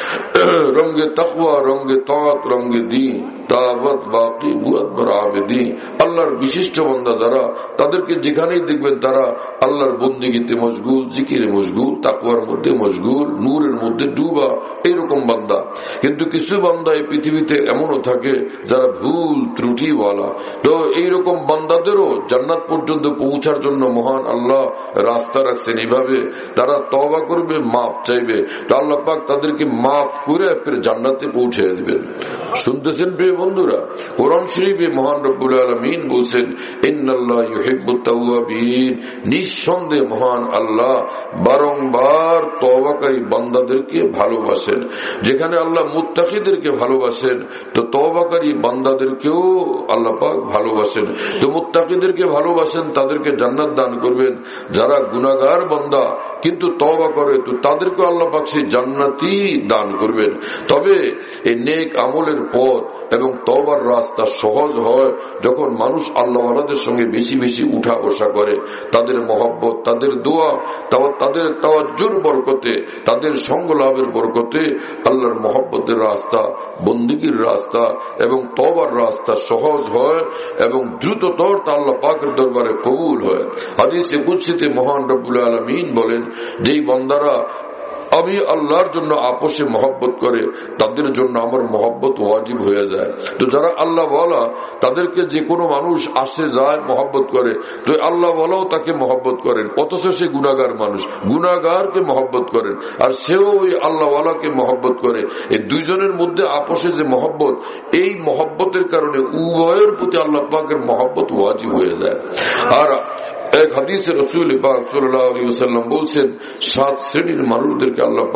রঙ্গে তাকওয়া, রঙ্গে তাআত, রঙ্গে দ্বীন, দাওয়াত বাকি বুয়াত বরাবেদি। আল্লাহর বিশিষ্ট বান্দা যারা, তাদেরকে যেখানেই দেখবেন তারা আল্লাহর বন্দেগীতে মশগুল, জিকিরে মশগুল, তাকওয়ার মধ্যে মশগুল, নূরের মধ্যে ডুবা, এইরকম বান্দা। কিন্তু কিছু বান্দা এই পৃথিবীতে এমনও থাকে যারা ভুল ত্রুটিওয়ালা। তো এইরকম বান্দাদেরও জান্নাত পর্যন্ত পৌঁছার জন্য মহান আল্লাহ রাস্তা রাখছেন এইভাবে, তারা তওবা করবে, মাফ চাইবে, তো আল্লাহ পাক তাদেরকে মাফ করে ফির জান্নাতে পৌঁছে দিবেন। শুনতেছেন প্রিয় বন্ধুরা, কোরআন শরীফে মহান রব্বুল আলামিন বলছেন, ইন্নাল্লাহ ইউহিব্বুত তাওয়াবিন, নিঃসন্দেহে মহান আল্লাহ বারংবার তওবাকারী বান্দাদেরকে ভালোবাসেন। যেখানে আল্লাহ মুত্তাকিদেরকে ভালোবাসেন, তো তওবাকারী বান্দাদেরকেও আল্লাহ পাক ভালোবাসেন। তো মুত্তাকিদেরকে ভালোবাসেন, তাদেরকে জান্নাত দান করবেন। যারা গুনাহগার বান্দা কিন্তু তওবা করে, তো তাদেরকে আল্লাহ পাক সেই জান্নাতই দান করবেন। তবে এই নেক আমলের পথ এবং তওবার রাস্তা সহজ হয় যখন মানুষ আল্লাহওয়ালাদের সঙ্গে বেশি বেশি উঠা বসা করে, তাদের মহব্বত, তাদের দোয়া, তাদের তাওয়াজ্জুর বরকতে, তাদের সঙ্গ লাভের বরকতে আল্লাহর মহব্বতের রাস্তা, বন্দেগীর রাস্তা এবং তওবার রাস্তা সহজ হয় এবং দ্রুততর তা আল্লাহ পাকের দরবারে কবুল হয়। হাদিসে কুদসিতে মহান রব্বুল আলামিন বলেন, যেই বান্দারা আমি আল্লাহর জন্য আপোষে মহব্বত করে, তাদের জন্য আমার মহব্বত ওয়াজিব হয়ে যায়। তো যারা আল্লাহ ওয়ালা, তাদেরকে যে কোনো মানুষ আসে যায় মহব্বত করে, তো আল্লাহ ওয়ালাও তাকে মহব্বত করেন, অথচ সে গুনাহগার মানুষ, গুনাহগারকে মহব্বত করেন, আর সেও ওই আল্লাহ ওয়ালাকে মহব্বত করে। এই দুইজনের মধ্যে আপোষে যে মহব্বত, এই মহব্বতের কারণে উভয়ের প্রতি আল্লাহ পাকের মহব্বত ওয়াজিব হয়ে যায়। আর এক হাদিসে রাসূল পাক সাল্লাল্লাহু আলাইহি ওয়াসাল্লাম বলছেন, 7 শ্রেণীর মানুষদেরকে আল্লাহ পাক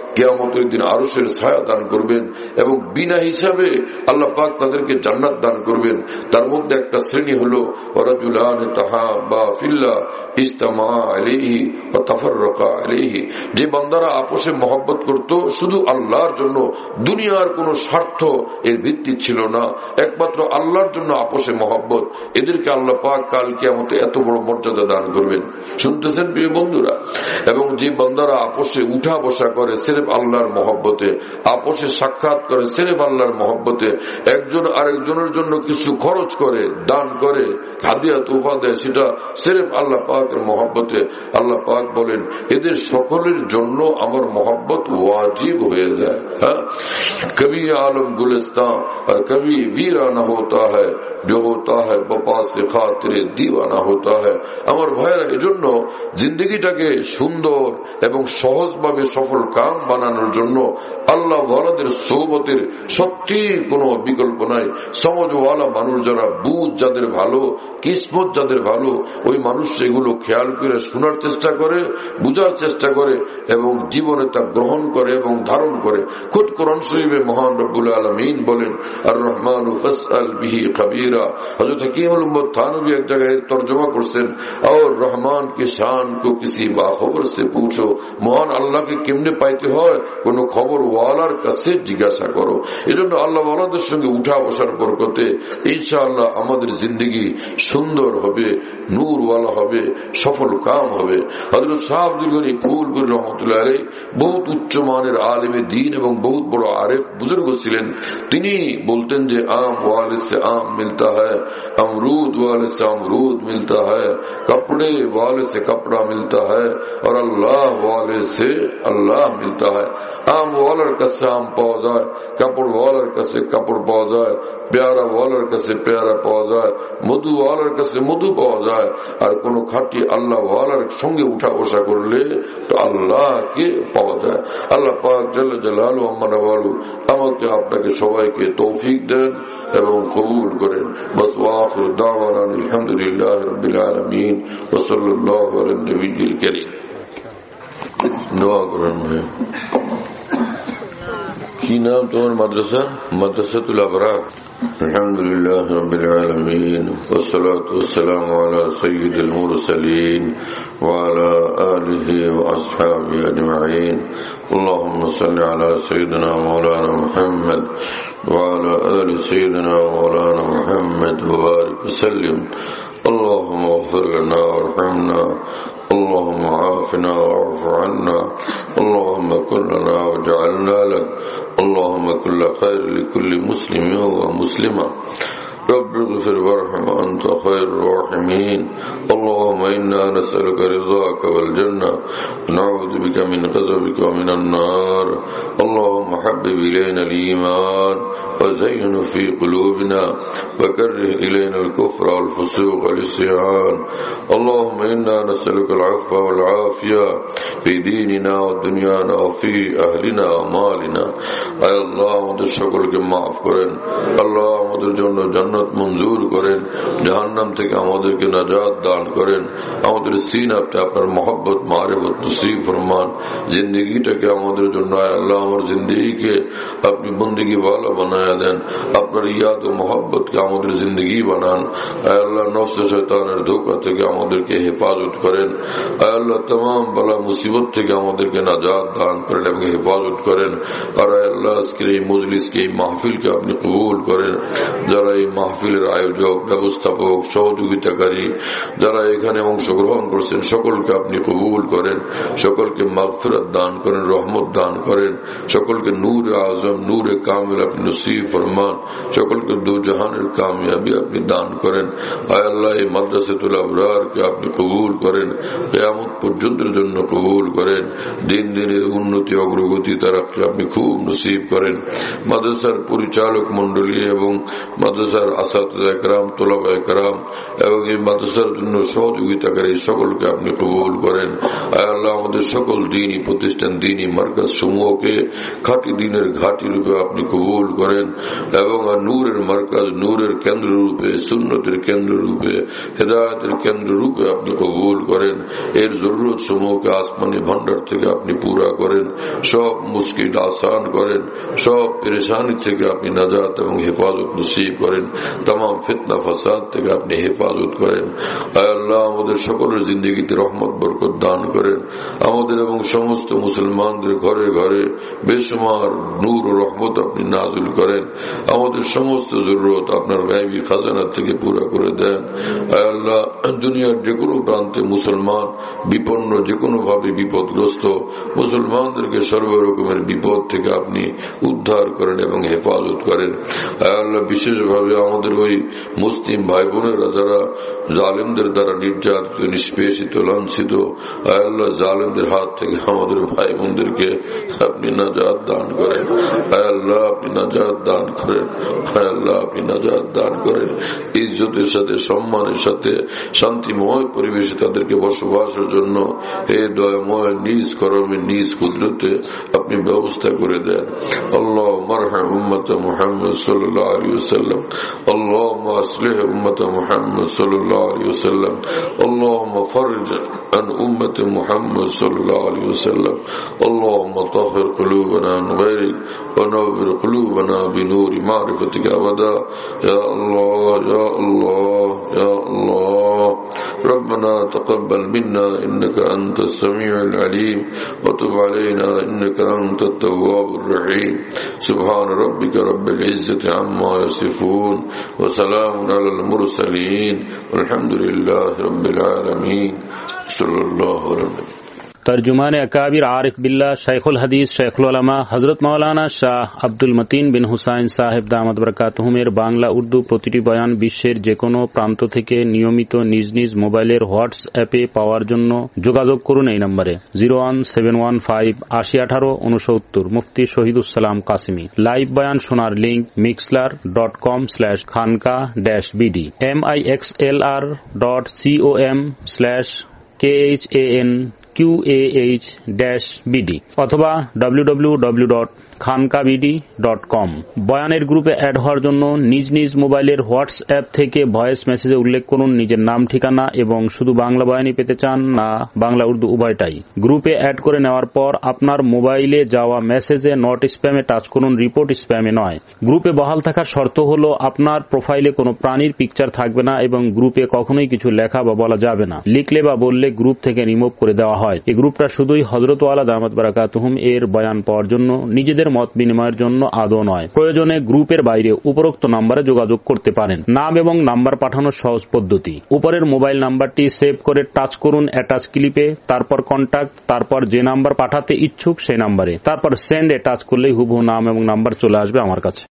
কিয়ামতের দিন আরশের ছায়া দান করবেন এবং বিনা হিসাবে আল্লাহ পাক তাদেরকে জান্নাত দান করবেন। তার মধ্যে একটা শ্রেণী হলো রাজুলান তাহাব্বা ফিল্লাহ ইজতামা আলাইহি ওয়া তাফাররাকা আলাইহি, যে বান্দারা আপোষে মহব্বত করত শুধু আল্লাহর জন্য, দুনিয়ার কোনো স্বার্থ এর ভিত্তি ছিল না, একমাত্র আল্লাহর জন্য আপোষে মহব্বত, এদেরকে আল্লাহ পাক কাল কিয়ামতে এত বড় মর্যাদা দান করবেন। শুনতেছেন প্রিয় বন্ধুরা? এবং যে বান্দারা আপোষে উঠা বসা করে সিরেফ আল্লাহর মহব্বতে, আপোষে সাক্ষাৎ করে সিরেফ আল্লাহর মহব্বতে, একজন আরেকজনের জন্য কিছু খরচ করে, দান করে, হাদিয়া তোফা দেয়, সেটা সিরেফ আল্লাহ পাকের মহব্বতে, আল্লাহ পাক বলেন এদের সকলের জন্য আমার মহব্বত ওয়াজিব হয়ে যায়। হ্যাঁ, কবি আলম গুলিস্তান আর কবি वीराना होता है, जो होता है बपा से खातिर दीवाना होता है। আমার ভাইরা, এজন্য জিন্দগিটাকে সুন্দর এবং সহজভাবে সফল কাম বানানোর জন্য আল্লাহ ওয়ালাদের সোহবতের সত্যি কোনো বিকল্প নাই। সমাজওয়ালা মানুষ যারা, বুঝ যাদের ভালো, কিসমত যাদের ভালো, ওই মানুষ সেগুলো খেয়াল করে শোনার চেষ্টা করে, বুঝার চেষ্টা করে এবং জীবনে তা গ্রহণ করে এবং ধারণ করে। খুদ কোরআন শরীফে মহান রব্বুল আলামিন বলেন আর রহমান ফাসআল বিহি খাবীরা। হযরত হাকিমুল উম্মত থানভী এক জায়গায় তরজমা করছেন, और रहमान की शान को किसी बाखबर से पूछो। মহান আল্লাহকে কেমনে পাইতে হয় কোন খবর ওয়ালার কাছে জিজ্ঞাসা করো। এজন্য আল্লাহ ওয়ালাদের সঙ্গে উঠা বসার বরকতে ইনশাআল্লাহ আমাদের জিন্দগি সুন্দর হবে, নূরওয়ালা হবে, সফল কাম হবে। হযরত শাহ আব্দুল গনি ফুলপুর রহমতুল্লাহ আলাইহি বহুত উচ্চ মানের আলেমে দ্বীন এবং বহুত বড় আরেফ বুজুর্গ ছিলেন। তিনি বলতেন যে আম ওয়ালে সে আম মিলতা है, अमरूद वाले से अमरूद मिलता है, कपड़े वाले से कपड़ा मिलता है और अल्लाह वाले से अल्लाह मिलता है। आम वालर कसे आम पाওয়া যায়, কাপড় ওয়ালার কাছে কাপড় পাওয়া যায়, পেয়ারা ওয়ালার কাছে পেয়ারা পাওয়া যায়, মধু ওয়ালার কাছে মধু পাওয়া যায়। আর কোন খাঁটি আল্লাহ ওয়ালার সঙ্গে উঠা বসা করলে তো আল্লাহকে পাওয়া যায়। আল্লাহ পাক জাল্লা জালালু আম্মানা ওয়ালু আমাকে আপনাকে সবাইকে তৌফিক দেন এবং কবুল করেন। বাস ওয়াখির দাওয়ানা আলহামদুলিল্লাহি রাব্বিল আলামিন ওয়া সাল্লাল্লাহু আলা নবিয়্যিল কারীম। দোয়া করেন। কি নাম তোমার মাদ্রাসার? মাদ্রাসাতুল আবরার। আলহামদুলিল্লাহ রাব্বিল আলামিন ওয়াসসালাতু ওয়াসসালামু আলা সাইয়্যিদিল মুরসালিন ওয়া আলা আলিহি ওয়া আসহাবিহি আজমাইন। আল্লাহুম্মা সাল্লি আলা সাইয়্যিদিনা মাওলানা মুহাম্মদ ওয়া আলা আলি সাইয়্যিদিনা মাওলানা মুহাম্মদ ওয়া বারিক ওয়া সাল্লিম। اللهم اغفر لنا وارحمنا، اللهم عافنا واعف عنا، اللهم كن لنا واجعلنا لك، اللهم كل خير لكل مسلم ومسلمة. رب اغفر وارحم وأنت خير الراحمين. اللهم إنا نسألك رضاك والجنة ونعوذ بك من غضبك ومن النار. اللهم حبب إلينا الإيمان وزينه في قلوبنا وكره إلينا الكفر والفسوق والعصيان. اللهم إنا نسألك العفو والعافية في ديننا ودنيانا وفي أهلنا ومالنا. أي الله আমাদের সকলকে মাফ করেন। আল্লাহ আমাদের জন্য জান্নাত মঞ্জুর করেন, জাহান্নাম থেকে আমাদেরকে নাজাত দান করেন, আমাদের সিনাতে আপনার মহব্বত মারিফত নসিব ফরমান। জিন্দগিটাকে আমাদের জন্য আল্লাহ আমার জিন্দগিকে আপনি বন্দেগি ওয়ালা বানায়া দেন, আপনার ইয়াদ ও মহব্বতকে আমাদের জিন্দগি বানান। আল্লাহ নফস শয়তানের ধোঁকা থেকে আমাদেরকে হেফাজত করেন। আল্লাহ तमाम বালা মুসিবত থেকে আমাদেরকে নাজাত দান করেন এবং হেফাজত করেন। আর আল্লাহ আজকের এই মজলিসকে, এই মাহফিলকে আপনি কবুল করেন। যারা এই মাহফিলের আয়োজক, ব্যবস্থাপক, সহযোগিতাকারী, যারা এখানে অংশগ্রহণ করছেন, সকলকে আপনি কবুল করেন, সকলকে মাগফিরাত দান করেন, রহমত দান করেন, সকলকে নূরে আজম, নূরে কামিল আপনি নসিব ফরমান, সকলকে দু জাহানের কামিয়াবি আপনি দান করেন। আয় আল্লাহ এই মাদ্রাসাতুল আবরারকে আপনি কবুল করেন, কিয়ামত পর্যন্তের জন্য কবুল করেন। দিন দিনের উন্নতি, অগ্রগতি, তারাকে আপনি খুব নসিব করেন। মাদ্রাসার পরিচালক মন্ডলী এবং মাদ্রাসার আসাতিজা کرام, তোলাবা کرام এবং এই মাদ্রাসার জন্য সহযোগিতাকারী সকলকে আপনি কবুল করেন। আয় আল্লাহ আমাদের সকল দ্বীনি প্রতিষ্ঠান, দ্বীনি মার্কাজ সমূহকে খাঁটি দ্বীনের ঘাঁটি রূপে আপনি কবুল করেন। এবং নূরের মার্কাজ, নূরের কেন্দ্র রূপে, সুন্নতের কেন্দ্র রূপে, হেদায়েতের কেন্দ্র রূপে আপনি কবুল করেন। এর জরুরত সমূহকে আসমানি ভান্ডার থেকে আপনি পুরা করেন, সব মুশকিল আসান করেন, সব পেরেশানি থেকে আপনি নাজাত এবং হেফাজত নসিব করেন, तमाम ফিতনা ফাসাদ থেকে আপনি হেফাজত করেন। আয় আল্লাহ, আমাদের সকলের জিন্দগিতে রহমত বরকত দান করেন। আমাদের এবং সমস্ত মুসলমানদের ঘরে ঘরে বেশুমার নূর ও রহমত আপনি নাযিল করেন। আমাদের সমস্ত জরুরত আপনার গায়বী খাজানা থেকে পুরা করে দেন। আয় আল্লাহ, দুনিয়ার যে কোনো প্রান্তে মুসলমান বিপন্ন, যে কোনো ভাবে বিপদগ্রস্ত মুসলমানদেরকে সর্বরকমের বিপদ থেকে আপনি উদ্ধার করেন এবং হেফাজত করেন। আয় আল্লাহ, বিশেষভাবে আমাদের ওই মুসলিম ভাই বোনেরা যারা জালেমদের দ্বারা নির্যাতিত, নিষ্পেষিত, লাঞ্ছিত, আয় আল্লাহ, জালেমদের হাত থেকে আমাদের ভাই বোনদেরকে আপনি নাজাত দান করেন। আয় আল্লাহ, আপনি নাজাত দান করেন। আয় আল্লাহ, আপনি নাজাত দান করেন। ইজ্জতের সাথে, সম্মানের সাথে, শান্তিময় পরিবেশে তাদেরকে বসবাসের জন্য হে দয়াময় নিজ করমে, নিজ কুদরতে আপনি ব্যবস্থা করে দেন। আল্লাহ মারহাম উম্মত মুহাম্মদ সাল্লাল্লাহু আলাইহি ওয়াসাল্লাম, আল্লাহুম্মা আসলিহ উম্মত মুহাম্মদ সাল্লাল্লাহু আলাইহি ওয়াসাল্লাম, আল্লাহুম্মা ফরজ আন উম্মত মুহাম্মদ সাল্লাল্লাহু আলাইহি ওয়াসাল্লাম, আল্লাহুম্মা তাহির কুলুবানা আন গায়রিক ওয়া নওবির কুলুবানা বিনূরি মারিফাতিকা আবাদা। ইয়া আল্লাহ, ইয়া আল্লাহ, ইয়া আল্লাহ, ربنا تقبل منا إنك أنت السميع العليم وتب علينا إنك أنت التواب الرحيم. سبحان ربك رب العزة عما يصفون وسلام على المرسلين والحمد لله رب العالمين. صلى الله عليه وسلم. তরজুমান আকাবির আরিফ বিল্লাহ শাইখুল হাদিস শাইখুল উলামা হযরত মাওলানা শাহ আব্দুল মতিন বিন হুসাইন সাহেব দামাত বরকাতুহুমের বাংলা উর্দু প্রতিটি বয়ান বিশ্বের যে কোনো প্রান্ত থেকে নিয়মিত নিজ নিজ মোবাইলের হোয়াটসঅ্যাপে পাওয়ার জন্য যোগাযোগ করুন এই নম্বরে 01715801869। মুফতি শহীদুসালাম কাসিমি। লাইভ বয়ান শোনার লিংক mixler.com/khanka-bd, mixlr.com/KHANQAH-BD অথবা www.khankabd.com। বয়ানের গ্রুপে অ্যাড হওয়ার জন্য নিজ নিজ মোবাইলের হোয়াটসঅ্যাপ থেকে ভয়েস মেসেজে উল্লেখ করুন নিজের নাম, ঠিকানা এবং শুধু বাংলা বয়ানই পেতে চান না বাংলা উর্দু উভয়টাই। গ্রুপে অ্যাড করে নেওয়ার পর আপনার মোবাইলে যাওয়া মেসেজে নট স্প্যামে টাচ করুন, রিপোর্ট স্প্যামে নয়। গ্রুপে বহাল থাকার শর্ত হল আপনার প্রোফাইলে কোনো প্রাণীর পিকচার থাকবে না এবং গ্রুপে কখনোই কিছু লেখা বা বলা যাবে না। লিখলে বা বললে গ্রুপ থেকে রিমুভ করে দেওয়া হয়। এই গ্রুপটা শুধুই হযরত ওয়ালা দামাত বারাকাতুহুম এর বয়ান পাওয়ার জন্য, নিজেদের মত বিনিময়ের জন্য আদৌ নয়। প্রয়োজনে গ্রুপের বাইরে উপরোক্ত নম্বরে যোগাযোগ করতে পারেন। নাম এবং নাম্বার পাঠানোর সহজ পদ্ধতি: উপরের মোবাইল নাম্বারটি সেভ করে টাচ করুন অ্যাটাচ ক্লিপে, তারপর কন্টাক্ট, তারপর যে নাম্বার পাঠাতে ইচ্ছুক সেই নাম্বারে, তারপর সেন্ড এ টাচ করলেই হুবহু নাম এবং নাম্বার চলে আসবে আমার কাছে।